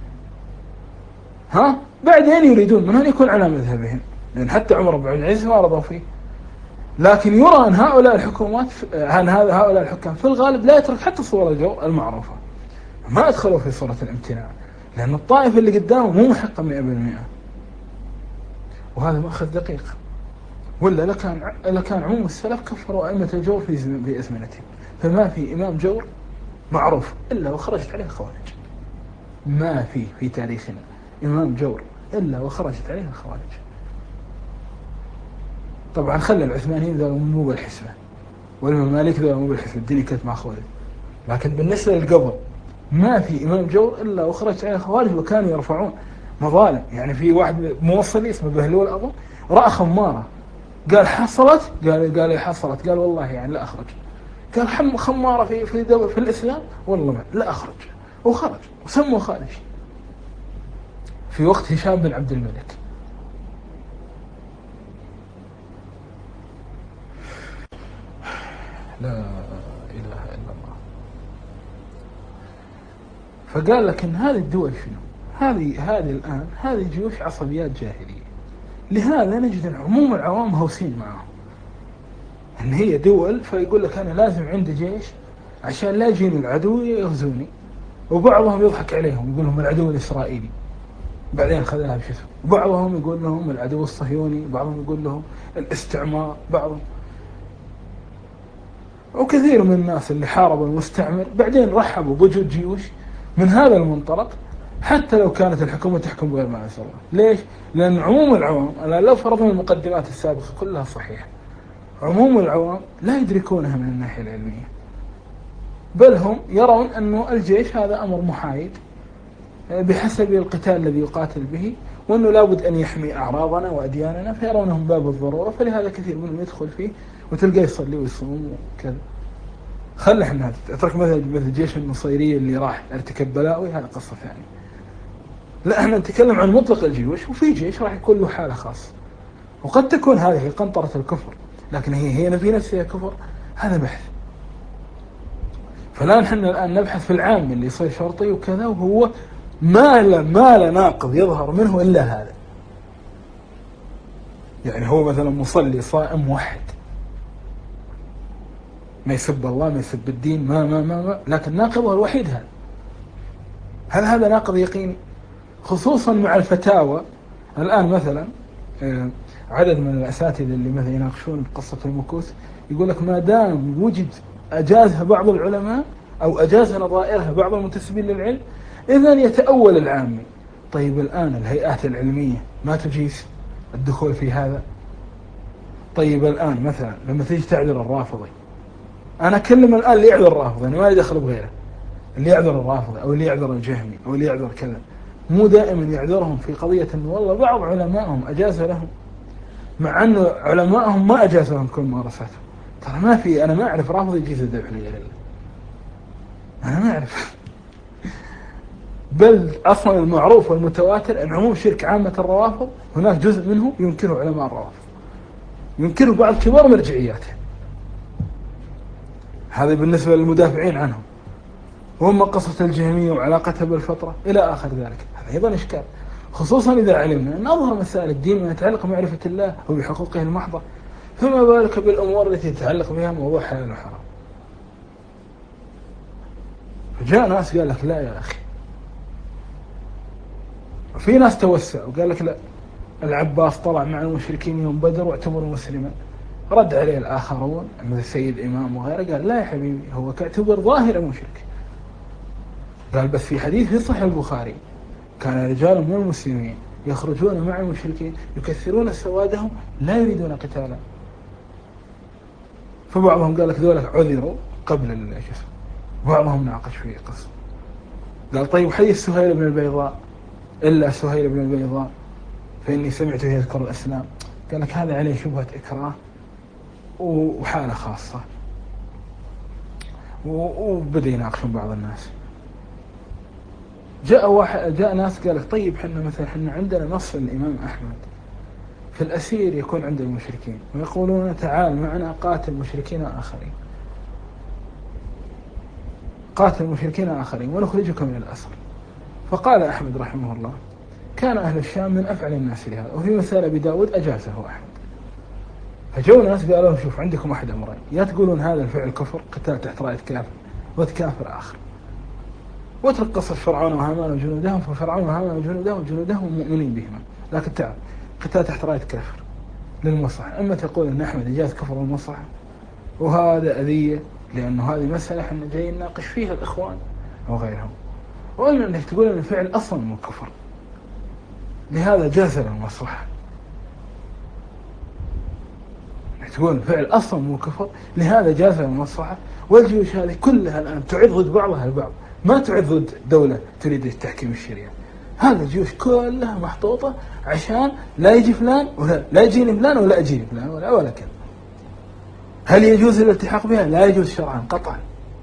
ها بعدين يريدون من أن يكون على مذهبهم، لأن حتى عمر بن عبد العزيز ما رضوا فيه. لكن يرى أن هؤلاء الحكومات أن هذا هؤلاء الحكام في الغالب لا يترك حتى صور الجور المعروفة، ما أدخلوا في صورة الامتناع، لأن الطائفة اللي قدامه مو محقة مئة بالمئة. وهذا مأخذ دقيق، ولا لكان لكان عموم السلف كفروا أئمة الجور في في أزمنتهم، فما في إمام جور معروف إلا وخرجت عليه الخوارج، ما في في تاريخنا إمام جور إلا وخرجت عليه الخوارج. طبعا خلى العثمانيين ذا مو بالحسبة، والمماليك ذا مو بالحسبة، الدنيا كانت مأخوذة، لكن بالنسبة للقبل ما في إمام جور إلا وخرجت عليه الخوارج، وكانوا يرفعون مظالم. يعني في واحد موصلي اسمه بهلول أظن رأى خمارة قال حصلت، قال قال حصلت، قال والله يعني لا أخرج، قال حم خمارة في في في الإسلام والله ما لا أخرج، وخرج وسموا خارج في وقت هشام بن عبد الملك. لا إله إلا الله. فقال لك إن هذه الدول شنو؟ هذه هذه الآن هذه جيوش عصبيات جاهلية، لهذا نجد عموم العوام هوسين معهم، إن هي دول، فيقول لك أنا لازم عندي جيش عشان لا يجيني العدو يغزوني. وبعضهم يضحك عليهم يقول لهم العدو الإسرائيلي، بعدين خذها بشسم. وبعضهم يقول لهم العدو الصهيوني، بعضهم يقول لهم الاستعمار، بعضهم وكثير من الناس اللي حاربوا المستعمر بعدين رحبوا بوجود جيوش من هذا المنطلق، حتى لو كانت الحكومة تحكم بغير ما أنزل الله. ليش؟ لأن عموم العوام، أنا لو فرضنا المقدمات السابقة كلها صحيحة، عموم العوام لا يدركونها من الناحية العلمية، بل هم يرون أنه الجيش هذا أمر محايد بحسب القتال الذي يقاتل به، وأنه لابد أن يحمي أعراضنا وأدياننا، فيرونه من باب الضرورة، فلهذا كثير منهم يدخل فيه وتلقاه يصلي ويصوم وكذا. خل احنا اترك مثل مثل جيش النصيرية اللي راح ارتكب بلاوي، هذا قصة ثانية. لا، احنا نتكلم عن مطلق الجيوش، وفي جيش راح يكون له حالة خاصة، وقد تكون هذه قنطرة الكفر، لكن هي هي في نفسها كفر، هذا بحث. فلا نحن الآن نبحث في العام اللي يصير شرطي وكذا، وهو ما لا ما لا ناقض يظهر منه إلا هذا. يعني هو مثلا مصلي صائم موحد، ما يسب الله، ما يسب الدين، ما ما ما, ما. لكن ناقضه الوحيد هذا. هل هذا ناقض يقيني؟ خصوصا مع الفتاوى الآن. مثلا عدد من الأساتذة اللي مثلا يناقشون بقصة المكوث يقول لك ما دام وجد أجازها بعض العلماء أو أجازها نظائرها بعض المنتسبين للعلم، إذن يتأول العامي. طيب الآن الهيئات العلمية ما تجيز الدخول في هذا؟ طيب الآن مثلا لما تيجي تعذر الرافضي، أنا أكلم الآن اللي يعذر الرافضي، أنا ما لي دخل بغيره، اللي يعذر الرافضي أو اللي يعذر الجهمي أو اللي يعذر كذا، مو دائما يعذرهم في قضية أنه والله بعض علمائهم أجاز لهم، مع أنه علمائهم ما أجاز لهم كل ممارساتهم. ترى ما في، أنا ما أعرف رافضي يجيز الذبح لله، أنا ما أعرف. بل أصلا المعروف والمتواتر أن عموم شرك عامة الروافض هناك جزء منه ينكره علماء الروافض، ينكره بعض كبار مرجعياته. هذا بالنسبة للمدافعين عنهم. وهم قصة الجهمية وعلاقتها بالفطرة إلى آخر ذلك، هذا أيضا إشكال، خصوصا إذا علمنا أن أظهر مسائل الدين ما يتعلق بمعرفة الله وبحقوقه المحضة، فما بالك بالأمور التي تتعلق بها موضوع حلال وحرام. فجاء ناس قال لك لا يا أخي، وفي ناس توسع وقال لك لا، العباس طلع مع المشركين يوم بدر واعتبروا مسلما. رد عليه الآخرون مثل السيد إمام وغيره، قال لا يا حبيبي، هو كاعتبر ظاهر مشرك. قال بس في حديث في صحيح البخاري كان رجال من المسلمين يخرجون مع المشركين يكثرون سوادهم لا يريدون قتالا. فبعضهم قال لك ذولك عذروا قبل الكفر، بعضهم ناقش فيه قصة. قال طيب حديث سهيل بن البيضاء، إلا سهيل بن البيضاء فإني سمعته يذكر الإسلام، قال لك هذا عليه شبهة إكراه وحالة خاصة، وبدأ يناقشون بعض الناس. جاء واحد جاء ناس قال لك طيب حنا مثلا حنا عندنا نص الإمام أحمد في الأسير يكون عند المشركين ويقولون تعال معنا قاتل مشركين آخرين، قاتل مشركين آخرين ونخرجك من الأسر. فقال أحمد رحمه الله كان أهل الشام من أفعل الناس لهذا، وفي مثال أبي داود أجازه أحمد. فجو ناس قالوا شوف عندكم أحد أمرين، يا تقولون هذا الفعل كفر قتال تحت راية كافر وتكافر آخر، واترك قصة فرعون وهامان وجنودهم، ففرعون وهامان وجنودهم وجنودهم مؤمنين بهما، لكن تعال قتال تحت راية كافر للمصلحة. أما تقول أن أحمد إجاز كفر المصلحة وهذا أذية، لأنه هذه مسألة احنا جايين نناقش فيها الإخوان أو غيرهم، وإلا أنك تقول أن الفعل أصلا مو كفر، لهذا جاز للمصلحة. تقول الفعل أصلا مو كفر لهذا جاز للمصلحة. والجيوش هذه كلها الآن تعد ضد بعضها البعض، ما تعد ضد دولة تريد تحكيم الشريعة. هذه الجيوش كلها محطوطة عشان لا يجي فلان ولا لا يجيني فلان ولا أجيني فلان ولا ولا كذا. هل يجوز الالتحاق بها؟ لا يجوز شرعا قطعا.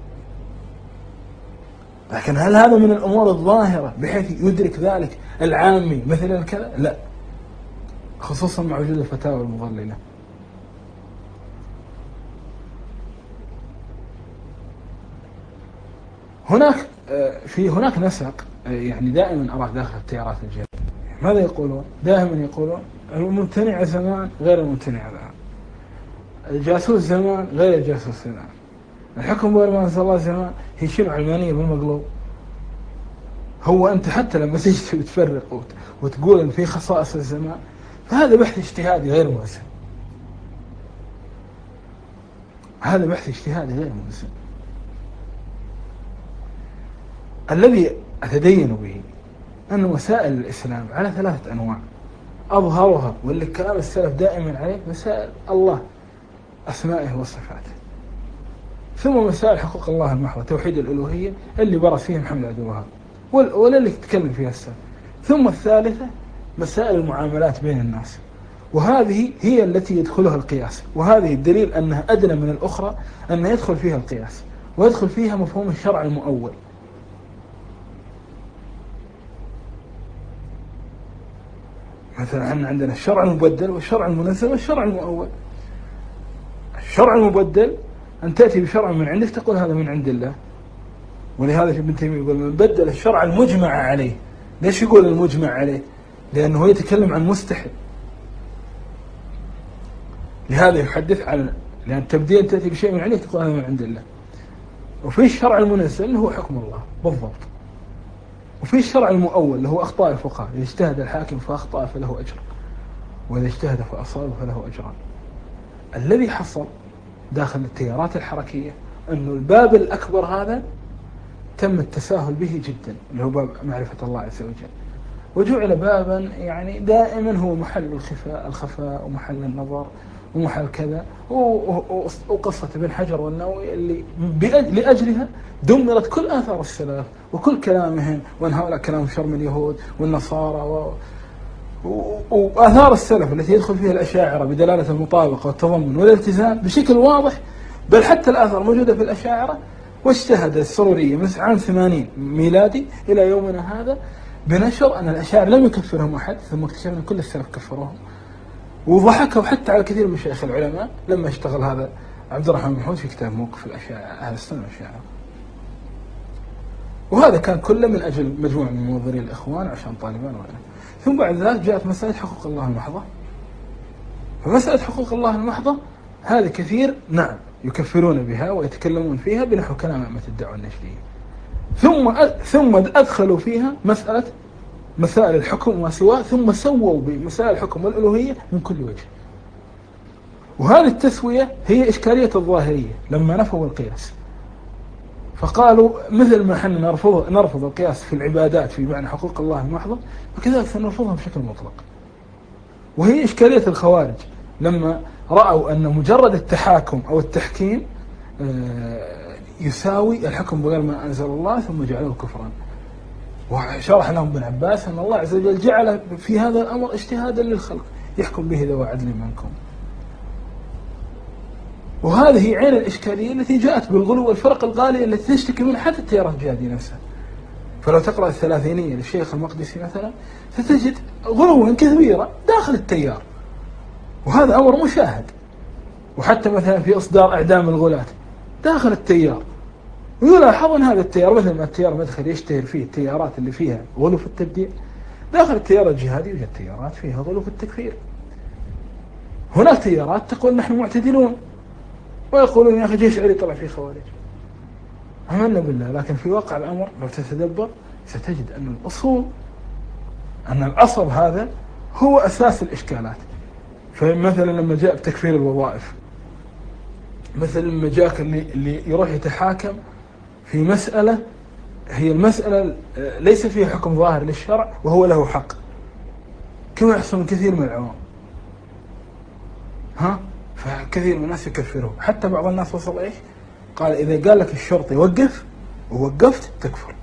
لكن هل هذا من الأمور الظاهرة بحيث يدرك ذلك العامي مثل الكذا؟ لا، خصوصا مع وجود الفتاوى المضللة. هناك في هناك نسق يعني دائما أراه داخل التيارات الجديدة. ماذا يقولون؟ دائما يقولون الممتنع زمان غير الممتنع الآن. الجاسوس زمان غير الجاسوس الآن. الحكم بغير ما أنزل الله زمان هي شنو علمانية بالمقلوب. هو أنت حتى لما تيجي تفرق وتقول إن في خصائص الزمان فهذا بحث اجتهادي غير مؤسس. هذا بحث اجتهادي غير مؤسس. الذي أتدين به أن مسائل الإسلام على ثلاثة أنواع، أظهرها واللي كلام السلف دائما عليه مسائل الله أسمائه وصفاته، ثم مسائل حقوق الله المحضة توحيد الألوهية اللي برز فيه محمد عبد الوهاب ولا اللي تتكلم فيها السلف، ثم الثالثة مسائل المعاملات بين الناس، وهذه هي التي يدخلها القياس، وهذه الدليل أنها أدنى من الأخرى أن يدخل فيها القياس ويدخل فيها مفهوم الشرع المؤول. مثلا احنا عندنا الشرع المبدل والشرع المنزل والشرع المؤول. الشرع المبدل أن تأتي بشرع من عندك تقول هذا من عند الله، ولهذا ابن تيمية يقول من بدل الشرع المجمع عليه. ليش يقول المجمع عليه؟ لأنه يتكلم عن مستحيل، لهذا يحدث عن لأن تبديل تأتي بشيء من عندك تقول هذا من عند الله. وفي الشرع المنزل اللي هو حكم الله بالضبط، وفي الشرع المؤول اللي هو أخطاء الفقهاء، إذا اجتهد الحاكم فأخطأ فله أجر، وإذا اجتهد فأصاب فله أجران. الذي حصل داخل التيارات الحركية أنه الباب الأكبر هذا تم التساهل به جدا، اللي هو باب معرفة الله عز وجل، وجعل بابا يعني دائما هو محل الخفاء الخفاء ومحل النظر ومحل كذا، وقصة ابن حجر والنووي اللي لأجلها دمرت كل آثار السلف وكل كلامهم، وأن هؤلاء كلام شر من اليهود والنصارى و... وآثار السلف التي يدخل فيها الأشاعرة بدلالة المطابقة والتضمن والالتزام بشكل واضح. بل حتى الآثار موجودة في الأشاعرة، واجتهد السرورية من عام ثمانين ميلادي إلى يومنا هذا بنشر أن الأشاعرة لم يكفرهم أحد، ثم اكتشفنا أن كل السلف كفروهم، وضحكوا حتى على كثير من مشايخ العلماء لما اشتغل هذا عبد الرحمن محمود في كتاب موقف الأشاعرة أهل السنة والأشاعرة. وهذا كان كله من أجل مجموعة من منظرين الإخوان عشان طالبان وغيره. ثم بعد ذلك جاءت مسألة حقوق الله المحضة. فمسألة حقوق الله المحضة هذه كثير نعم يكفرون بها ويتكلمون فيها بنحو كلام أئمة الدعوة النجدية، ثم ثم أدخلوا فيها مسألة مسائل الحكم وما سواه، ثم سووا بمسائل الحكم والألوهية من كل وجه. وهذه التسوية هي إشكالية الظاهرية لما نفوا القياس، فقالوا مثل ما احنا نرفض نرفض القياس في العبادات في معنى حقوق الله المحضة، وكذلك سنرفضها بشكل مطلق. وهي إشكالية الخوارج لما رأوا أن مجرد التحاكم أو التحكيم يساوي الحكم بغير ما أنزل الله، ثم جعلوه كفرا. وشرح لهم ابن عباس أن الله عز وجل جعل في هذا الأمر اجتهادا للخلق يحكم به ذوي عدل منكم. وهذه عين الإشكالية التي جاءت بالغلو والفرق الغالية التي تشتكي منها حتى التيارات الجهادية نفسها. فلو تقرأ الثلاثينية للشيخ المقدسي مثلا ستجد غلوا كبيرا داخل التيار، وهذا أمر مشاهد. وحتى مثلا في إصدار إعدام الغلاة داخل التيار، ويلاحظ أن هذا التيار مثل ما التيار مدخل يشتهر فيه التيارات اللي فيها غلو في التبديع، داخل التيار الجهادي يوجد تيارات فيها غلو في التكفير. هناك تيارات تقول نحن معتدلون، ويقولون يا أخي جيش علي طلع فيه خوارج. أمنا بالله، لكن في واقع الأمر لو تتدبر ستجد أن الأصول أن الأصل هذا هو أساس الإشكالات. فمثلا لما جاء بتكفير الوظائف، مثلا لما جاءك اللي, اللي يروح يتحاكم في مسألة هي المسألة ليس فيها حكم ظاهر للشرع وهو له حق، كما يحصل من كثير من العوام. ها فكثير من الناس يكفرهم، حتى بعض الناس وصل إيش؟ قال إذا قال لك الشرطي وقف ووقفت تكفر.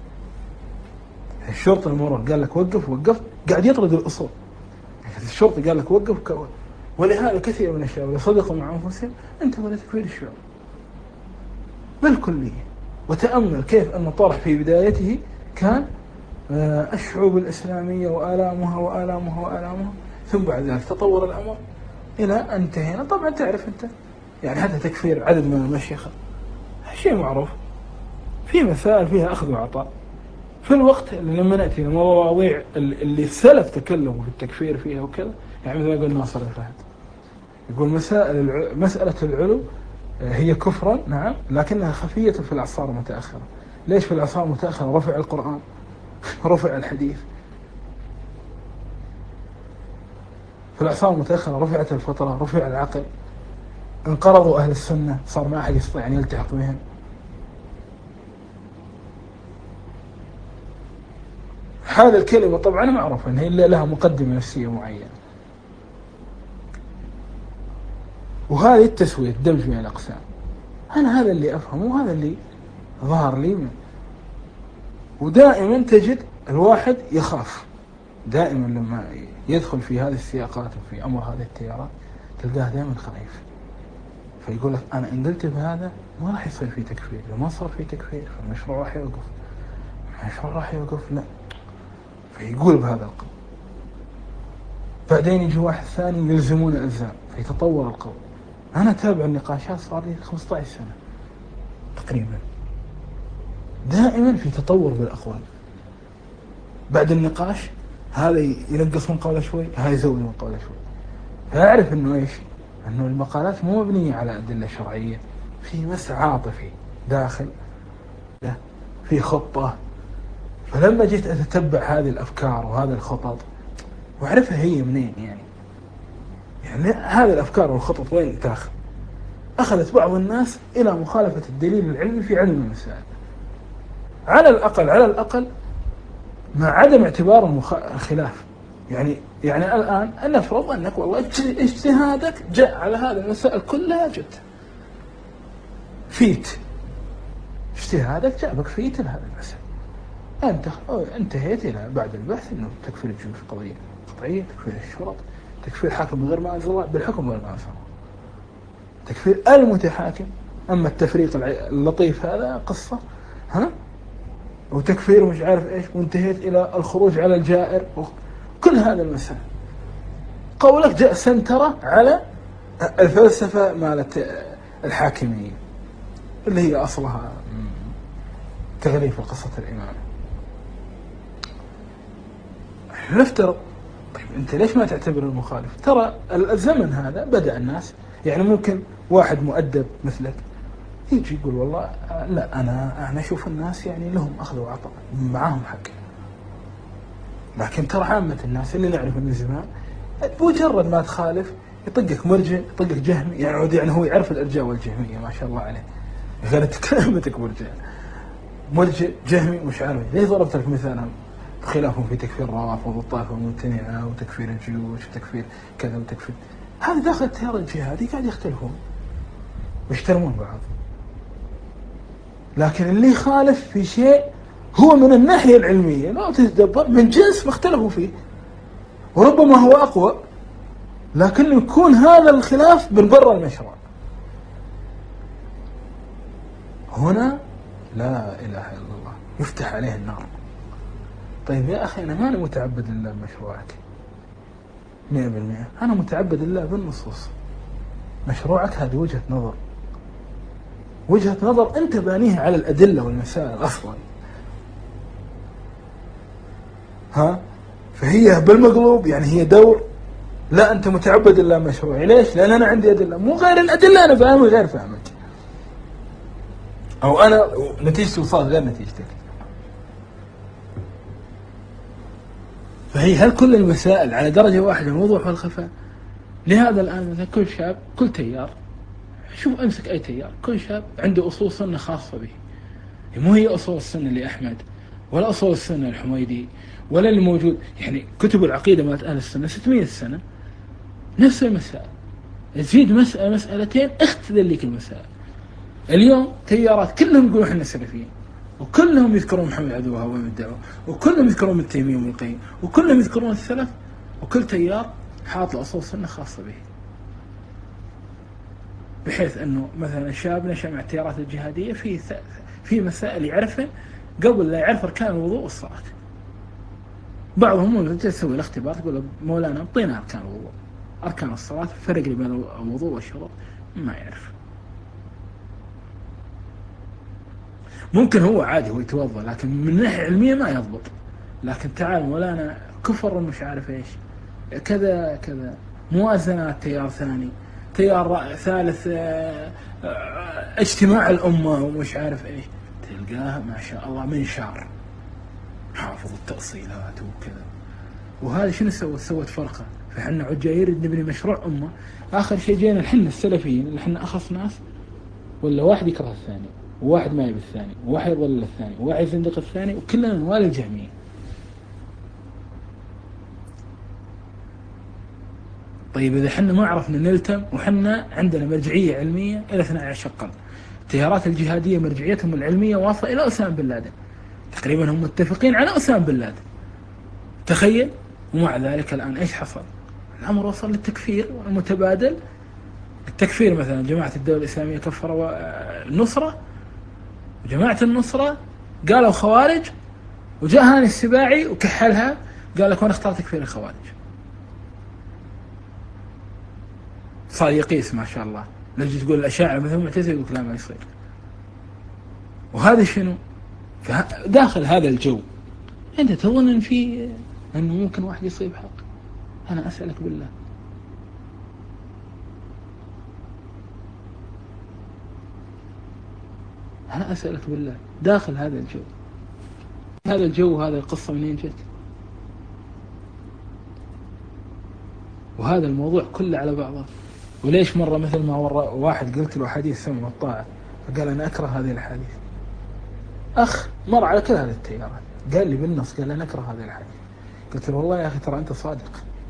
الشرطي المرور قال لك وقف ووقفت قاعد يطرد الأصول. الشرطي قال لك وقف كون. ولهذا كثير من الشباب يصدقوا مع أنفسهم انتبه لتكفير الشعوب بالكلية. وتأمل كيف أن طرح في بدايته كان الشعوب الإسلامية وآلامها وآلامها وآلامها، ثم بعد ذلك تطور الأمر إلى أن انتهينا. طبعا تعرف أنت يعني حتى تكفير عدد من المشيخة شيء معروف، في مسائل فيها أخذ وعطاء. في الوقت اللي لما نأتي لمواضيع اللي السلف تكلموا في التكفير فيها وكذا، يعني مثل ما قال ناصر الفهد يقول مسائل الع... مسألة العلو هي كفرا نعم، لكنها خفية في الأعصار المتأخرة. ليش في الأعصار المتأخرة؟ رفع القرآن، رفع الحديث. في الأعصار المتأخرة رفعت الفطرة، رفع العقل، انقرضوا أهل السنة، صار ما أحد يستطيع أن يلتحق بهم. هذا الكلمة طبعا معروفة أن هي لها مقدمة نفسية معينة، وهذه التسوية الدمج بين الأقسام. أنا هذا اللي أفهمه وهذا اللي ظهر لي منه. ودائما تجد الواحد يخاف دائما لما يدخل في هذه السياقات وفي أمر هذه التيارات، تلقاه دائما خايف، فيقول لك أنا إن قلت بهذا ما راح يصير في تكفير، لو ما صار في تكفير فالمشروع راح يوقف، المشروع راح يوقف لا، فيقول بهذا القول. بعدين يجي واحد ثاني يلزمون الإلزام، فيتطور القول. أنا أتابع النقاشات صار لي خمسة عشر سنة تقريبا، دائما في تطور بالأقوال. بعد النقاش هذا ينقص من قوله شوي، هذا يزود من قوله شوي، فأعرف إنه إيش؟ إنه المقالات مو مبنية على أدلة شرعية، في مس عاطفي داخل، في خطة. فلما جيت أتتبع هذه الأفكار وهذه الخطط وأعرفها هي منين، يعني يعني هذه الأفكار والخطط وين تاخذ؟ أخذت بعض الناس إلى مخالفة الدليل العلمي في علم المسائل، على الأقل على الأقل مع عدم اعتبار الخلاف. يعني يعني الآن نفرض أنك والله اجتهادك جاء على هذه المسائل كلها، جد فيت اجتهادك جابك فيت لهذه المسائل، أنت انتهيت إلى بعد البحث أنه تكفير الجيوش قضية قطعية، تكفير الشرط، تكفير حاكم بغير ما أنزل الله بالحكم بغير ما أنزل الله، تكفير المتحاكم. أما التفريق اللطيف هذا قصة، ها، وتكفير مش عارف إيش، وانتهيت إلى الخروج على الجائر، كل هذا المسائل. قولك جاء سنترة على الفلسفة مالت الحاكمية اللي هي أصلها تغليف قصة الإمامة. نفترض طيب أنت ليش ما تعتبر المخالف؟ ترى الزمن هذا بدأ الناس، يعني ممكن واحد مؤدب مثلك يجي يقول والله لا أنا أنا أشوف الناس يعني لهم أخذ وعطاء، معاهم حق. لكن ترى عامة الناس اللي نعرف من زمان بمجرد ما تخالف يطقك مرجع، يطقك جهمي، يعني يعني هو يعرف الإرجاء والجهمية ما شاء الله عليه، غير كلمتك مرجع مرجع جهمي مش عارف. ليه ضربت لك مثلا خلافهم في تكفير الروافض والطائفة الممتنعة وتكفير الجيوش وتكفير كذا وتكفير هذا داخل التيار الجهادي قاعد يختلفون ويحترمون بعض. لكن اللي يخالف في شيء هو من الناحية العلمية لو تتدبر من جنس ما اختلفوا فيه، وربما هو أقوى، لكن يكون هذا الخلاف من برا المشروع. هنا لا إله إلا الله يفتح عليه النار. طيب يا أخي أنا ما أنا متعبد لله بمشروعك مئة بالمئة، أنا متعبد لله بالنصوص. مشروعك هذه وجهة نظر، وجهة نظر أنت بانيها على الأدلة والمسائل أصلا، ها، فهي بالمقلوب يعني هي دور. لا أنت متعبد لله مشروعي، ليش؟ لأن أنا عندي أدلة، مو غير الأدلة أنا فاهمك غير فاهمك، أو أنا نتيجتي وصلت غير نتيجتك. فهي هل كل المسائل على درجة واحدة الوضوح والخفاء؟ لهذا الآن مثلا كل شاب كل تيار، شوف أمسك أي تيار، كل شاب عنده أصول سنة خاصة به، مو هي أصول السنة لأحمد ولا أصول السنة الحميدي ولا اللي موجود. يعني كتب العقيدة مالت أهل السنة ستمائة سنة نفس المسائل، تزيد مسألة مسألتين اختلل لك المسائل. اليوم تيارات كلهم يقولون احنا سلفيين، وكلهم يذكرون محمد عبد الوهاب وابن الدعوة، وكلهم يذكرون ابن تيمية وابن القيم، وكلهم يذكرون السلف، وكل تيار حاط له أصول سنة خاصة به. بحيث أنه مثلا الشاب نشأ مع التيارات الجهادية في في مسائل يعرفها قبل لا يعرف أركان الوضوء والصلاة. بعضهم يسوي الاختبار يقول مولانا اعطينا أركان الوضوء، أركان الصلاة، فرق بين الوضوء والشروط ما يعرف. ممكن هو عادي هو يتوضأ لكن من ناحية علمية ما يضبط. لكن تعال مولانا كفر مش عارف ايش كذا كذا، موازنات تيار ثاني، تيار ثالث اجتماع الأمة ومش عارف إيش، تلقاها ما شاء الله منشار حافظ التأصيلات وكذا. وهذا شنو سوت؟ سوت فرقة. فحنا عد جايين نبني مشروع أمة، آخر شيء جينا الحين السلفيين اللي حنا أخص ناس، ولا واحد يكره الثاني، وواحد ما يبي الثاني، وواحد يضل الثاني، وواحد يزندق الثاني، وكلنا نوالي الجهمية. طيب إذا حنا ما عرفنا نلتم، وحنا عندنا مرجعية علمية إلى اثني عشر قرن، التيارات الجهادية مرجعيتهم العلمية واصلة إلى أسامة بن لادن، تقريبا هم متفقين على أسامة بن لادن، تخيل. ومع ذلك الآن إيش حصل؟ الأمر وصل للتكفير المتبادل. التكفير مثلا جماعة الدولة الإسلامية كفروا النصرة، وجماعة النصرة قالوا خوارج، وجاء هاني السباعي وكحلها قال لك وانا اختار تكفير الخوارج. صار يقيس ما شاء الله، لجي تقول الأشاعرة مثل معتزلة يقول لا ما يصير. وهذا شنو؟ داخل هذا الجو أنت تظن أن في أنه ممكن واحد يصيب حق؟ أنا أسألك بالله، أنا أسألك بالله داخل هذا الجو، هذا الجو هذا القصة منين جت؟ وهذا الموضوع كله على بعضه. وليش مرة مثل ما ورى واحد قلت له حديث سمع الطاعة، فقال أنا أكره هذه الحديث. أخ مر على كل هذه التيارات قال لي بالنص، قال أنا أكره هذه الحديث. قلت له والله يا أخي ترى أنت صادق،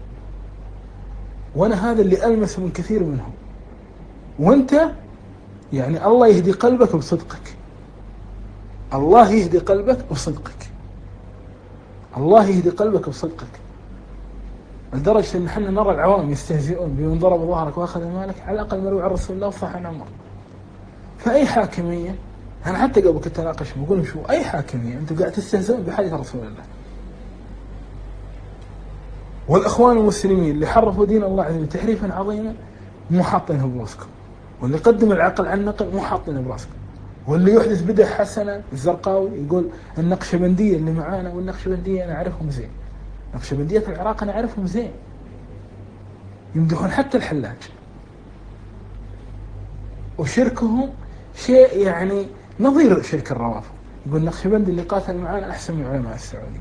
وأنا هذا اللي ألمس من كثير منهم، وأنت يعني الله يهدي قلبك بصدقك، الله يهدي قلبك بصدقك، الله يهدي قلبك بصدقك، لدرجة أن احنا نرى العوام يستهزئون بمن ضرب ظهرك وأخذ مالك، على الأقل مروي عن رسول الله وصح عن عمر. فأي حاكمية، أنا حتى قبل كنت أناقش بقول شو أي حاكمية أنتم قاعد تستهزئون بحديث رسول الله. والإخوان المسلمين اللي حرفوا دين الله عز وجل تحريفا عظيما مو حاطينه براسكم، واللي قدم العقل عن النقل مو حاطينه براسكم، واللي يحدث بدع حسنة الزرقاوي يقول النقشبندية اللي معانا، والنقشبندية أنا أعرفهم زين، نقشبندية العراق أنا أعرفهم زين، يمدحون حتى الحلاج، وشركهم شيء يعني نظير شرك الروافض، يقول النقشبندي اللي قاتل معانا أحسن من علماء السعودية.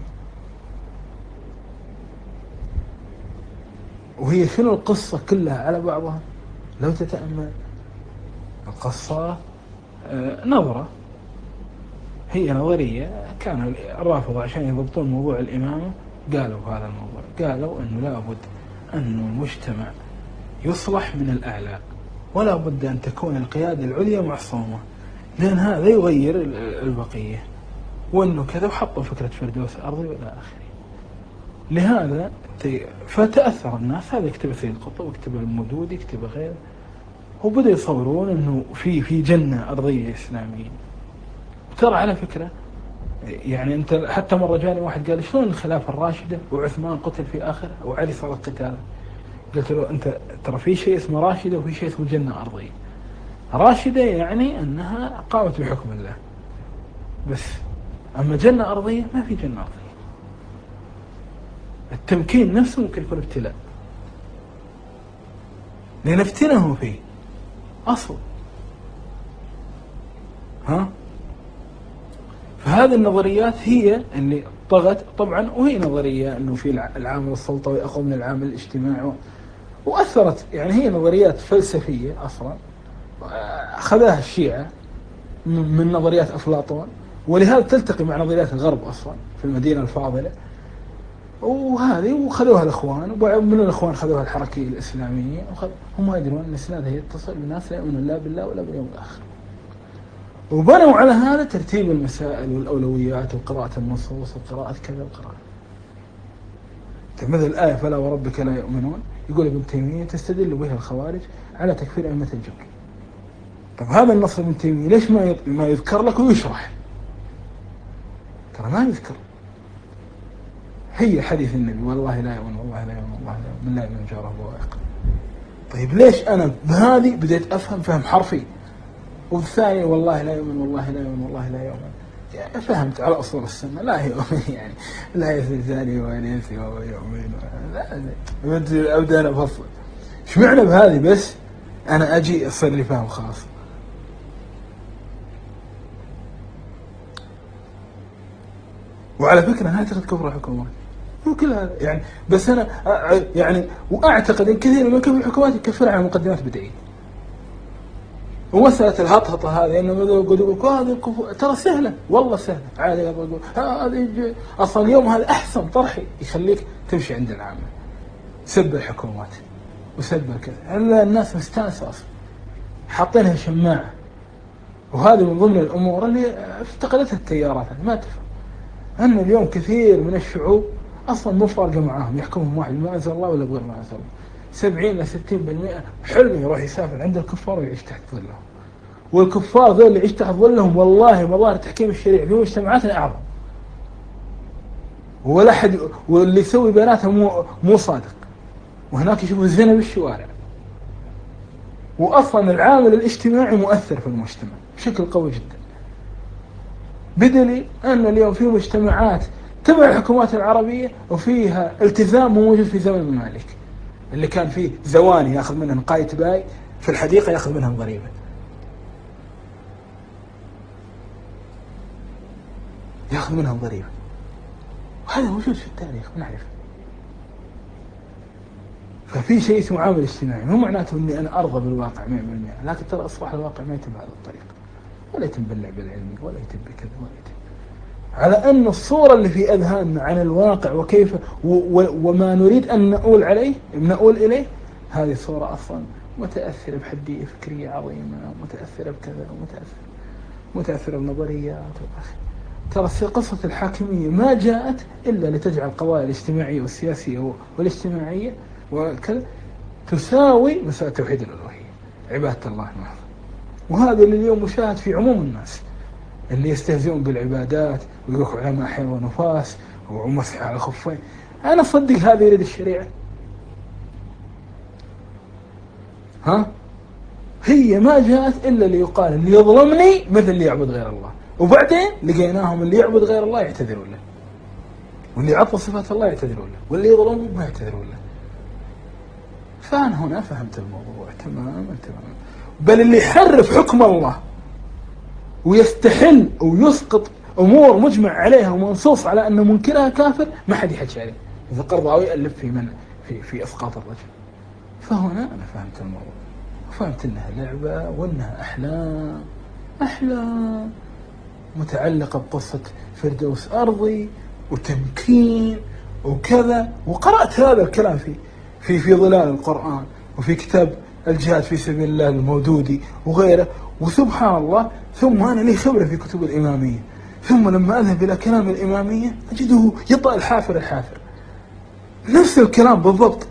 وهي شنو القصة كلها على بعضها لو تتأمل القصة؟ آه نظرة، هي نظرية. كان الرافضة عشان يضبطون موضوع الإمامة قالوا هذا الموضوع، قالوا أنه لابد أن المجتمع يصلح من الأعلى، ولا بد أن تكون القيادة العليا معصومة، لأن هذا يغير البقية، وأنه كذا، وحطوا فكرة فردوس أرضي وإلى آخره. لهذا فتأثر الناس، هذا يكتب سيد قطب، يكتب المودود، يكتب غيره، وبدأوا يصورون أنه في في جنة أرضية إسلامية. ترى على فكرة يعني أنت حتى مرة جاني واحد قال شلون الخلافة الراشدة وعثمان قتل في آخره وعلي صار قتاله؟ قلت له أنت ترى في شيء اسمه راشدة وفي شيء اسمه جنة أرضية. راشدة يعني أنها قامت بحكم الله بس، أما جنة أرضية ما في جنة أرضية. التمكين نفسه ممكن يكون ابتلاء لنفتنهم فيه أصل، ها؟ فهذه النظريات هي اللي طغت طبعا، وهي نظرية أنه في العامل السلطوي أقوى من العامل الاجتماعي، وأثرت يعني هي نظريات فلسفية أصلا أخذها الشيعة من نظريات أفلاطون، ولهذا تلتقي مع نظريات الغرب أصلا في المدينة الفاضلة، وهذه وخذوها الإخوان، ومن الإخوان خذوها الحركية الإسلامية، هم يدرون أن الإسلام هي يتصل بالناس لا يؤمنون لا بالله ولا باليوم الآخر، وبنوا على هذا ترتيب المسائل والأولويات وقراءة النصوص وقراءة كذا وقراءة. مثل الآية فلا وربك لا يؤمنون، يقول ابن تيمية تستدل بها الخوارج على تكفير أئمة الجور. طب هذا النص ابن تيمية ليش ما ما يذكر لك ويشرح؟ ترى ما يذكر، هي حديث النبي والله لا يؤمن والله لا يؤمن والله لا يؤمن من لا يؤمن جاره بوائق. طيب ليش أنا بهذه بديت أفهم فهم حرفي، والثاني والله لا يؤمن والله لا يؤمن والله لا يؤمن، يعني فهمت على أصول السنة لا يؤمن يعني لا يزني زاني ولا ينسي وهو يؤمن، لا أبدأ أنا أفصل إيش معنى بهذه بس أنا أجي أصير لي فهم خاص. وعلى فكرة أنا أعتقد كفر الحكومات وكل هذا يعني، بس أنا يعني وأعتقد إن كثير من كفر الحكومات يكفر على مقدمات بدعية. ومسألة الهطهطة هذه إنه يقول يقول هذه الكفر ترى سهلة، والله سهلة عادي. يقول هذه أصلا اليوم هذا أحسن طرحي يخليك تمشي عند العامة، سب الحكومات وسب كذا. إلا الناس مستانسة أصلا، حاطينها شماعة. وهذه من ضمن الأمور اللي افتقدتها التيارات. ما تفهم أن اليوم كثير من الشعوب أصلا مو فارقة معاهم، يحكمهم واحد ما أنزل الله ولا بغير ما أنزل الله. سبعين إلى ستين بالمئة حلم يروح يسافر عند الكفار ويعيش تحت ظلهم. والكفار ذول اللي يعيش تحت ظلهم والله مظاهر تحكيم الشريعة في مجتمعاتنا أعظم. ولا حد واللي يسوي بياناتها مو مو صادق، وهناك يشوفوا الزنا بالشوارع. وأصلا العامل الاجتماعي مؤثر في المجتمع بشكل قوي جدا، بدليل أن اليوم في مجتمعات تبع الحكومات العربية وفيها التزام مو موجود في زمن الممالك، اللي كان فيه زواني ياخذ منهم قاية باي في الحديقة ياخذ منهم ضريبة. ياخذ منهم ضريبة، وهذا موجود في التاريخ ونعرف. ففي شيء اسمه عامل اجتماعي، مو معناته اني انا ارضى بالواقع مئة بالمئة، لكن ترى اصبح الواقع ما يتم بهذه الطريقة، ولا يتم باللعب العلمي، ولا يتم بكذا، ولا يتم على أن الصورة اللي في أذهاننا عن الواقع وكيف وما نريد أن نقول عليه نقول إليه، هذه صورة أصلا متأثرة بحدية فكرية عظيمة، متأثرة بكذا، ومتأثرة متأثرة بنظريات. ترى قصة الحاكمية ما جاءت إلا لتجعل القضايا الاجتماعية والسياسية والاجتماعية وكذا تساوي مسألة توحيد الألوهية، عبادة الله المحض. وهذا اللي اليوم مشاهد في عموم الناس اللي يستهزئون بالعبادات ويقولوا علماء حيض ونفاس ومسح على الخفين. أنا أصدق هذا يريد الشريعة؟ ها؟ هي ما جاءت إلا ليقال اللي يظلمني مثل اللي يعبد غير الله، وبعدين لقيناهم اللي يعبد غير الله يعتذرون له، واللي يعطل صفات الله يعتذرون له، واللي يظلمه ما يعتذرون له. فأنا هنا فهمت الموضوع تماما تماما. بل اللي يحرف حكم الله ويستحل ويسقط أمور مجمع عليها ومنصوص على أنه منكرها كافر، ما حد يحكي عليه. إذا قرضاوي يألف في من في في إسقاط الرجل. فهنا أنا فهمت الموضوع، وفهمت أنها لعبة وأنها أحلام أحلام متعلقة بقصة فردوس أرضي وتمكين وكذا. وقرأت هذا الكلام في في في ظلال القرآن وفي كتاب الجهاد في سبيل الله المودودي وغيره. وسبحان الله، ثم أنا لي خبرة في كتب الإمامية، ثم لما أذهب إلى كلام الإمامية أجده يطأ الحافر الحافر، نفس الكلام بالضبط.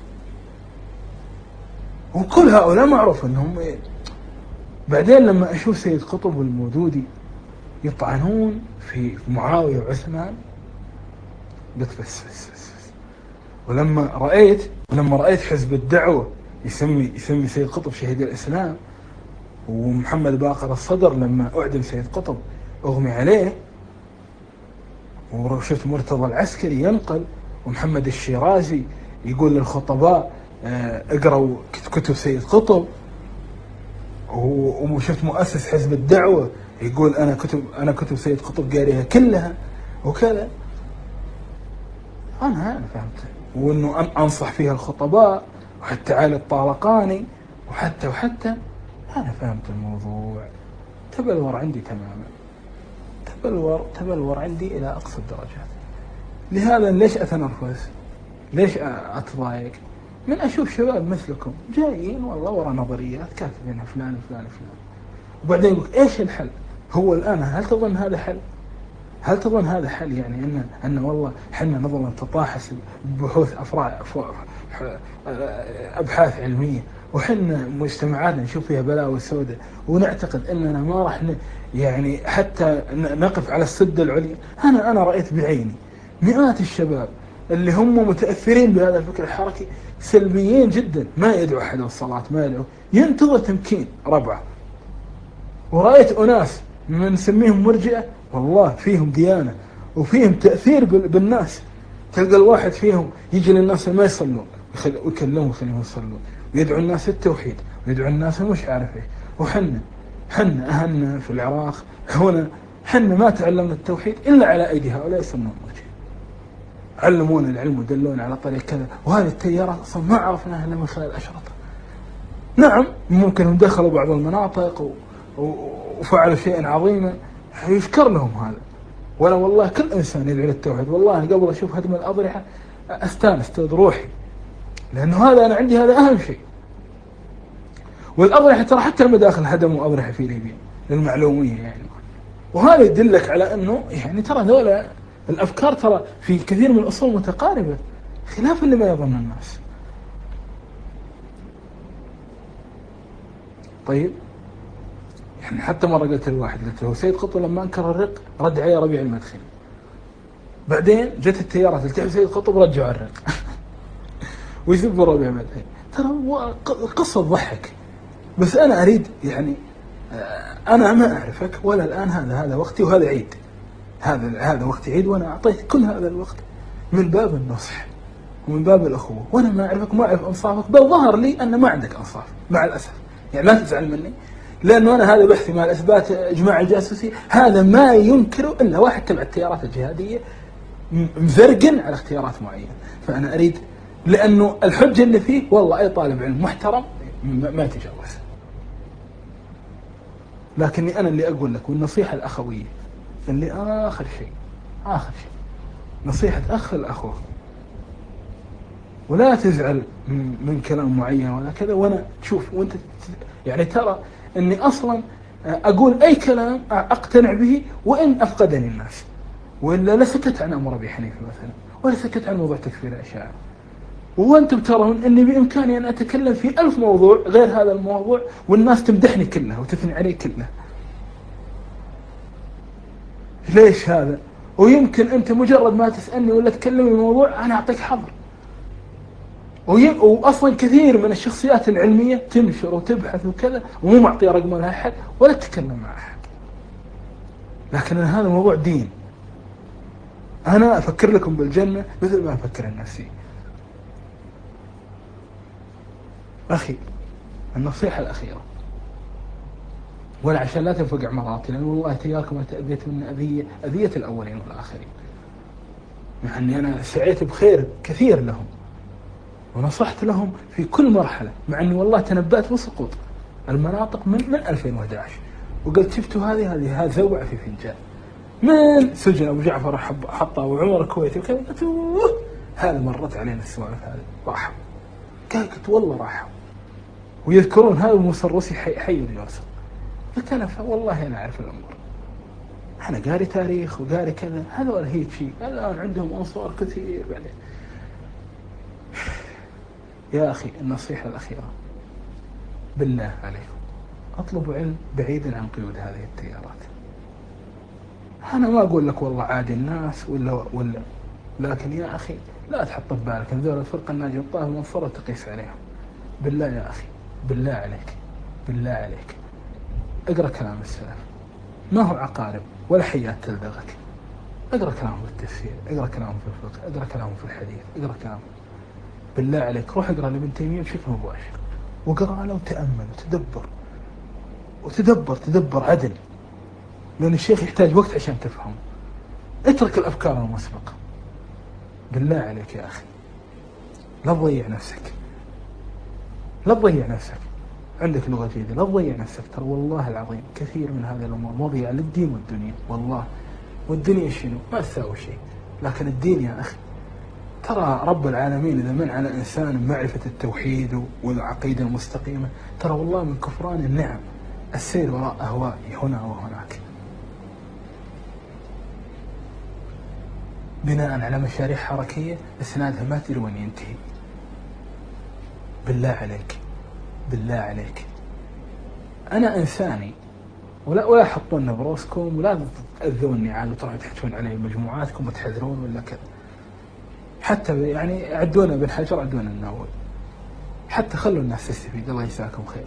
وكل هؤلاء معروف أنهم إيه. بعدين لما أشوف سيد قطب والمودودي يطعنون في معاوية وعثمان قلت بس بس بس, بس. ولما رأيت ولما رأيت حزب الدعوة يسمي يسمي سيد قطب شهيد الإسلام، ومحمد باقر الصدر لما أعدم سيد قطب أغمي عليه، وشفت مرتضى العسكري ينقل، ومحمد الشيرازي يقول للخطباء اقرأوا كتب سيد قطب، وشفت مؤسس حزب الدعوة يقول أنا كتب أنا كتب سيد قطب قاريها كلها وكذا. أنا أنا فهمت، وإنه أنصح فيها الخطباء وحتى علي الطالقاني وحتى وحتى أنا فهمت الموضوع. تبلور عندي تماما، تبلور تبلور عندي إلى أقصى الدرجات. لهذا ليش أتنرفز؟ ليش أتضايق من أشوف شباب مثلكم جايين والله ورا نظريات كاتبينها فلان فلان فلان، وبعدين يقول إيش الحل؟ هو الآن هل تظن هذا حل؟ هل تظن هذا حل؟ يعني أن أن والله حنا نظل نتطاحس ببحوث أفرع أبحاث علمية، وحنا مجتمعاتنا نشوف فيها بلاوي سوداء، ونعتقد أننا ما راح يعني حتى نقف على السد العليا. أنا أنا رأيت بعيني مئات الشباب اللي هم متأثرين بهذا الفكر الحركي سلبيين جدا، ما يدعو أحد الصلاة، ما يدعو، ينتظر تمكين ربعه. ورأيت أناس من نسميهم مرجئة والله فيهم ديانة وفيهم تأثير بالناس. تلقى الواحد فيهم يجي للناس ما يصلون ويكلمهم ويخليهم يصلون، ويدعو الناس للتوحيد ويدعو الناس مش عارف ايش. وحنا حنا أهلنا في العراق هنا حنا ما تعلمنا التوحيد إلا على أيدي هؤلاء يسمون المرجئة، علمونا العلم ودلونا على طريق كذا، وهذه التيارات أصلا ما عرفناها إلا من خلال الأشرطة. نعم ممكن هم دخلوا بعض المناطق و... و... وفعلوا شيئا عظيما يشكر لهم هذا، ولا والله كل إنسان يدعو للتوحيد والله قبل أشوف هدم الأضرحة أستانس تود روحي، لأنه هذا أنا عندي هذا أهم شيء. والأضرحة ترى حتى المداخل هدموا أضرحة في ليبيا للمعلومية يعني، وهذا يدلك على أنه يعني ترى ذولا الأفكار ترى في كثير من الأصول متقاربة خلاف اللي ما يظن الناس. طيب يعني حتى مرة قلت لواحد قلت له سيد قطب لما أنكر الرق رد عليه ربيع المدخلي، بعدين جت التيارات التحف سيد قطب رجعوا الرق ويسبوا ربيع المدخلي. ترى قصة تضحك، بس أنا أريد يعني أنا ما أعرفك ولا الآن، هذا هذا وقتي وهذا عيد، هذا هذا وقت عيد، وأنا أعطيت كل هذا الوقت من باب النصح ومن باب الأخوة، وأنا ما أعرفك ما أعرف أنصافك، بل ظهر لي أن ما عندك أنصاف مع الأسف، يعني لا تزعل مني، لأنه أنا هذا بحثي مع الإثبات إجماع الجاسوسي هذا ما ينكره إلا واحد تبع التيارات الجهادية مزرقن على اختيارات معينة. فأنا أريد لأنه الحجة اللي فيه والله أي طالب علم محترم ما يتجاوز، لكني أنا اللي أقول لك، والنصيحة الأخوية اللي آخر شيء آخر شيء نصيحة أخ الأخوة، ولا تزعل من كلام معين ولا كذا، وأنا تشوف وأنت يعني ترى أني أصلا أقول أي كلام أقتنع به وإن أفقدني الناس، وإلا لسكت عن أمر أبي حنيفة مثلا، ولا سكت عن موضوع تكفير الأشاعرة، وأنتم ترون أني بإمكاني أن أتكلم في ألف موضوع غير هذا الموضوع والناس تمدحني كلها وتثني عليه كلها. ليش هذا؟ ويمكن أنت مجرد ما تسألني ولا تكلمني الموضوع أنا أعطيك حظر، وأصلا كثير من الشخصيات العلمية تنشر وتبحث وكذا ومو معطية رقم لها أحد ولا تتكلم مع أحد، لكن هذا الموضوع دين، أنا أفكر لكم بالجنة مثل ما أفكر النفسي. أخي النصيحة الأخيرة، ولا عشان لا تنفقع مراتي، لأن والله تياكم تأذيت من أذية أذية الأولين والآخرين، مع أني أنا سعيت بخير كثير لهم ونصحت لهم في كل مرحلة، مع أني والله تنبأت بسقوط المناطق من من ألفين وأحد عشر، وقلت شفتوا هذه هذه هذا زوع في فنجان من سجن أبو جعفر حطه وعمر الكويتي وكذا، قلت هذا مرت علينا السوالف هذه راحوا، قلت والله راحوا، ويذكرون هذا موسى الروسي حي حي اليوسف. قلت أنا والله أنا أعرف الأمور، أنا قاري تاريخ وقاري كذا، هذول هيك شيء الآن عندهم أنصار كثير بعدين. يا أخي النصيحة الأخيرة بالله عليكم أطلبوا علم بعيدا عن قيود هذه التيارات. أنا ما أقول لك والله عادي الناس ولا ولا لكن يا أخي لا تحط ببالك أن ذول الفرقة الناجية الطائفة المنصورة تقيس عليهم. بالله يا أخي بالله عليك بالله عليك اقرأ كلام السلف، ما هو عقارب ولا حيات تلدغك، اقرأ كلامهم في التفسير، اقرأ كلامهم في الفقه، اقرأ كلامهم في الحديث، اقرأ كلامهم بالله عليك، روح اقرأ لابن تيمية بشكل مباشر وقرأ له وتأمل وتدبر وتدبر تدبر عدل، لأن الشيخ يحتاج وقت عشان تفهم. اترك الأفكار المسبقة بالله عليك يا أخي، لا تضيع نفسك لا تضيع نفسك، عندك لغة جيدة لا تضيع نفسك، ترى والله العظيم كثير من هذه الأمور مضيعة للدين والدنيا والله، والدنيا شنو ما تساوي شيء، لكن الدين يا أخي ترى رب العالمين إذا من على إنسان معرفة التوحيد والعقيدة المستقيمة ترى والله من كفران النعم السير وراء أهواء هنا وهناك بناء على مشاريع حركية إسنادها ما تدري وين ينتهي. بالله عليك بالله عليك أنا إنساني، ولا ولا حطونا بروسكم ولا تأذوني عاد وتروحوا تحجون علي مجموعاتكم وتحذرون ولا كذا، حتى يعني عدونا بالحجر عدونا الناول، حتى خلوا الناس تستفيد الله يساكم خير،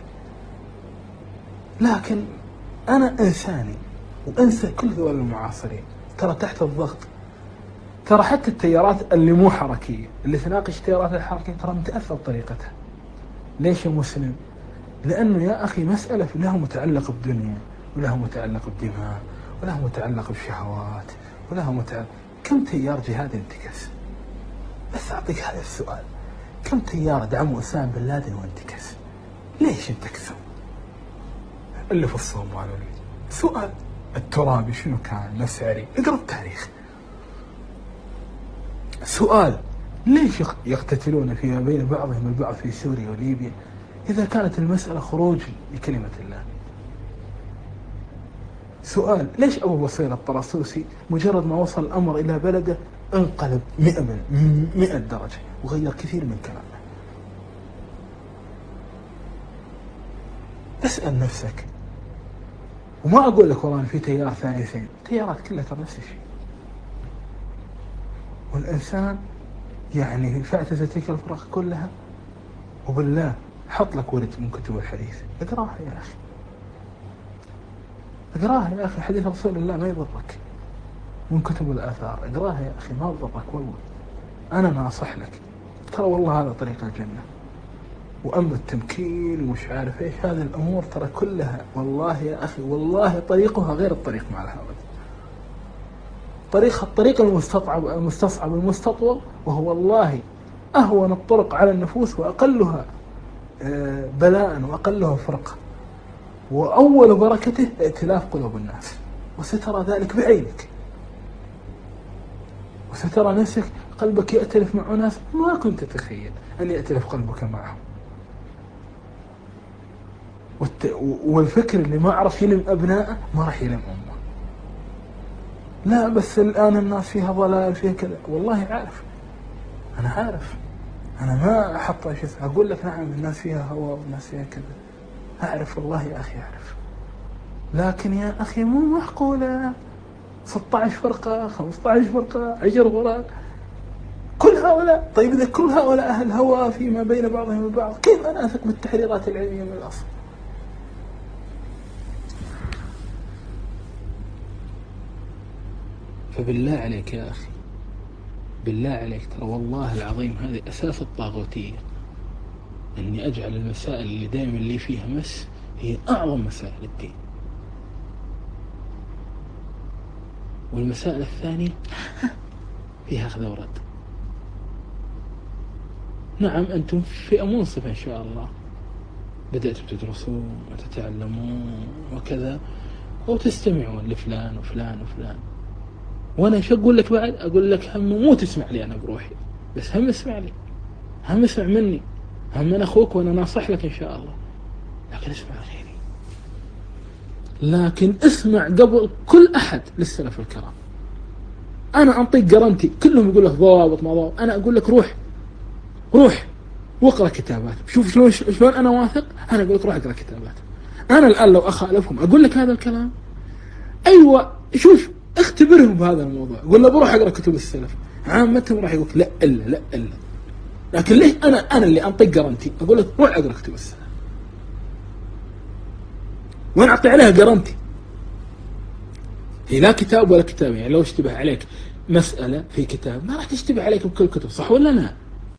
لكن أنا إنساني وأنسى كل ذول المعاصرين ترى تحت الضغط، ترى حتى التيارات اللي مو حركية اللي تناقش التيارات الحركية ترى متأثر بطريقتها، ليش يا مسلم؟ لأنه يا أخي مسألة لها متعلق بدنيا، ولها متعلق بدماء، ولها متعلق بشهوات، ولها متعلق. كم تيار جهاد انتكس؟ بس أعطيك هذا السؤال، كم تيار دعموا أسامة بن لادن وانتكس؟ ليش انتكسوا؟ اللي في الصومال. سؤال الترابي شنو كان؟ نسعري، اقرأ التاريخ. سؤال ليش يقتتلون فيما بين بعضهم البعض في سوريا وليبيا إذا كانت المسألة خروج لكلمة الله؟ سؤال ليش أبو بصير الطرسوسي مجرد ما وصل الأمر إلى بلده انقلب مئة من مئة درجة وغير كثير من كلامه؟ اسأل نفسك. وما أقول لك والله في تيار ثاني ثاني، تيارات كلها ترى نفس الشيء. والإنسان يعني فاعتزل تلك الفرق كلها، وبالله حط لك ورد من كتب الحديث اقراها يا أخي، اقراها يا أخي. حديث رسول الله ما يضرك، من كتب الآثار اقراها يا أخي، ما يضرك والله. أنا ناصح لك، ترى والله هذا طريق الجنة. وأما التمكين ومش عارف إيش هذه الأمور ترى كلها والله يا أخي والله طريقها غير الطريق مع الهوى. طريق الطريق المستصعب المستصعب المستطول، وهو والله أهون الطرق على النفوس وأقلها بلاء وأقلها فرقة، وأول بركته ائتلاف قلوب الناس، وسترى ذلك بعينك، وسترى نفسك قلبك يأتلف مع ناس ما كنت تتخيل أن يأتلف قلبك معهم. والفكر اللي ما عرف يلم أبنائه ما راح يلم أمه. لا بس الآن الناس فيها ضلال فيها كذا، والله عارف، أنا عارف، أنا ما أحط شيء أقول لك نعم الناس فيها هوى والناس فيها كذا، أعرف والله يا أخي أعرف. لكن يا أخي مو معقولة ستة عشر فرقة خمسة عشر فرقة عشر غرق كل هؤلاء. طيب إذا كل هؤلاء أهل هوى فيما بين بعضهم البعض، كيف أنا أثق بالتحريرات العلمية من الأصل؟ فبالله عليك يا أخي، بالله عليك، ترى والله العظيم هذه أساس الطاغوتية، أني أجعل المسائل اللي دائما اللي فيها مس هي أعظم مسائل الدين، والمسائل الثانية فيها أخذ ورد. نعم أنتم فئة منصفة إن شاء الله، بدأتم تدرسون وتتعلمون وكذا وتستمعون لفلان وفلان وفلان، وانا ايش اقول لك بعد؟ اقول لك هم مو تسمع لي انا بروحي، بس هم اسمع لي، هم اسمع مني، هم انا اخوك وانا ناصح لك ان شاء الله، لكن اسمع غيري. لكن اسمع قبل كل احد للسلف الكرام. انا انطيك جرنتي، كلهم يقول لك ضوابط ما ضوابط، انا اقول لك روح روح واقرا كتابات، شوف شلون شلون انا واثق. انا اقول لك روح اقرا كتابات. انا الان لو اخالفهم اقول لك هذا الكلام، ايوه شوف اختبرهم بهذا الموضوع، قول له بروح اقرا كتب السلف، عامتهم راح يقول لا الا لا الا. لكن ليه انا انا اللي انطيك جرنتي اقول لك روح اقرا كتب السلف، وانا اعطي عليها جرنتي. هي لا كتاب ولا كتاب، يعني لو اشتبه عليك مساله في كتاب ما راح تشتبه عليك بكل كتب، صح ولا لا؟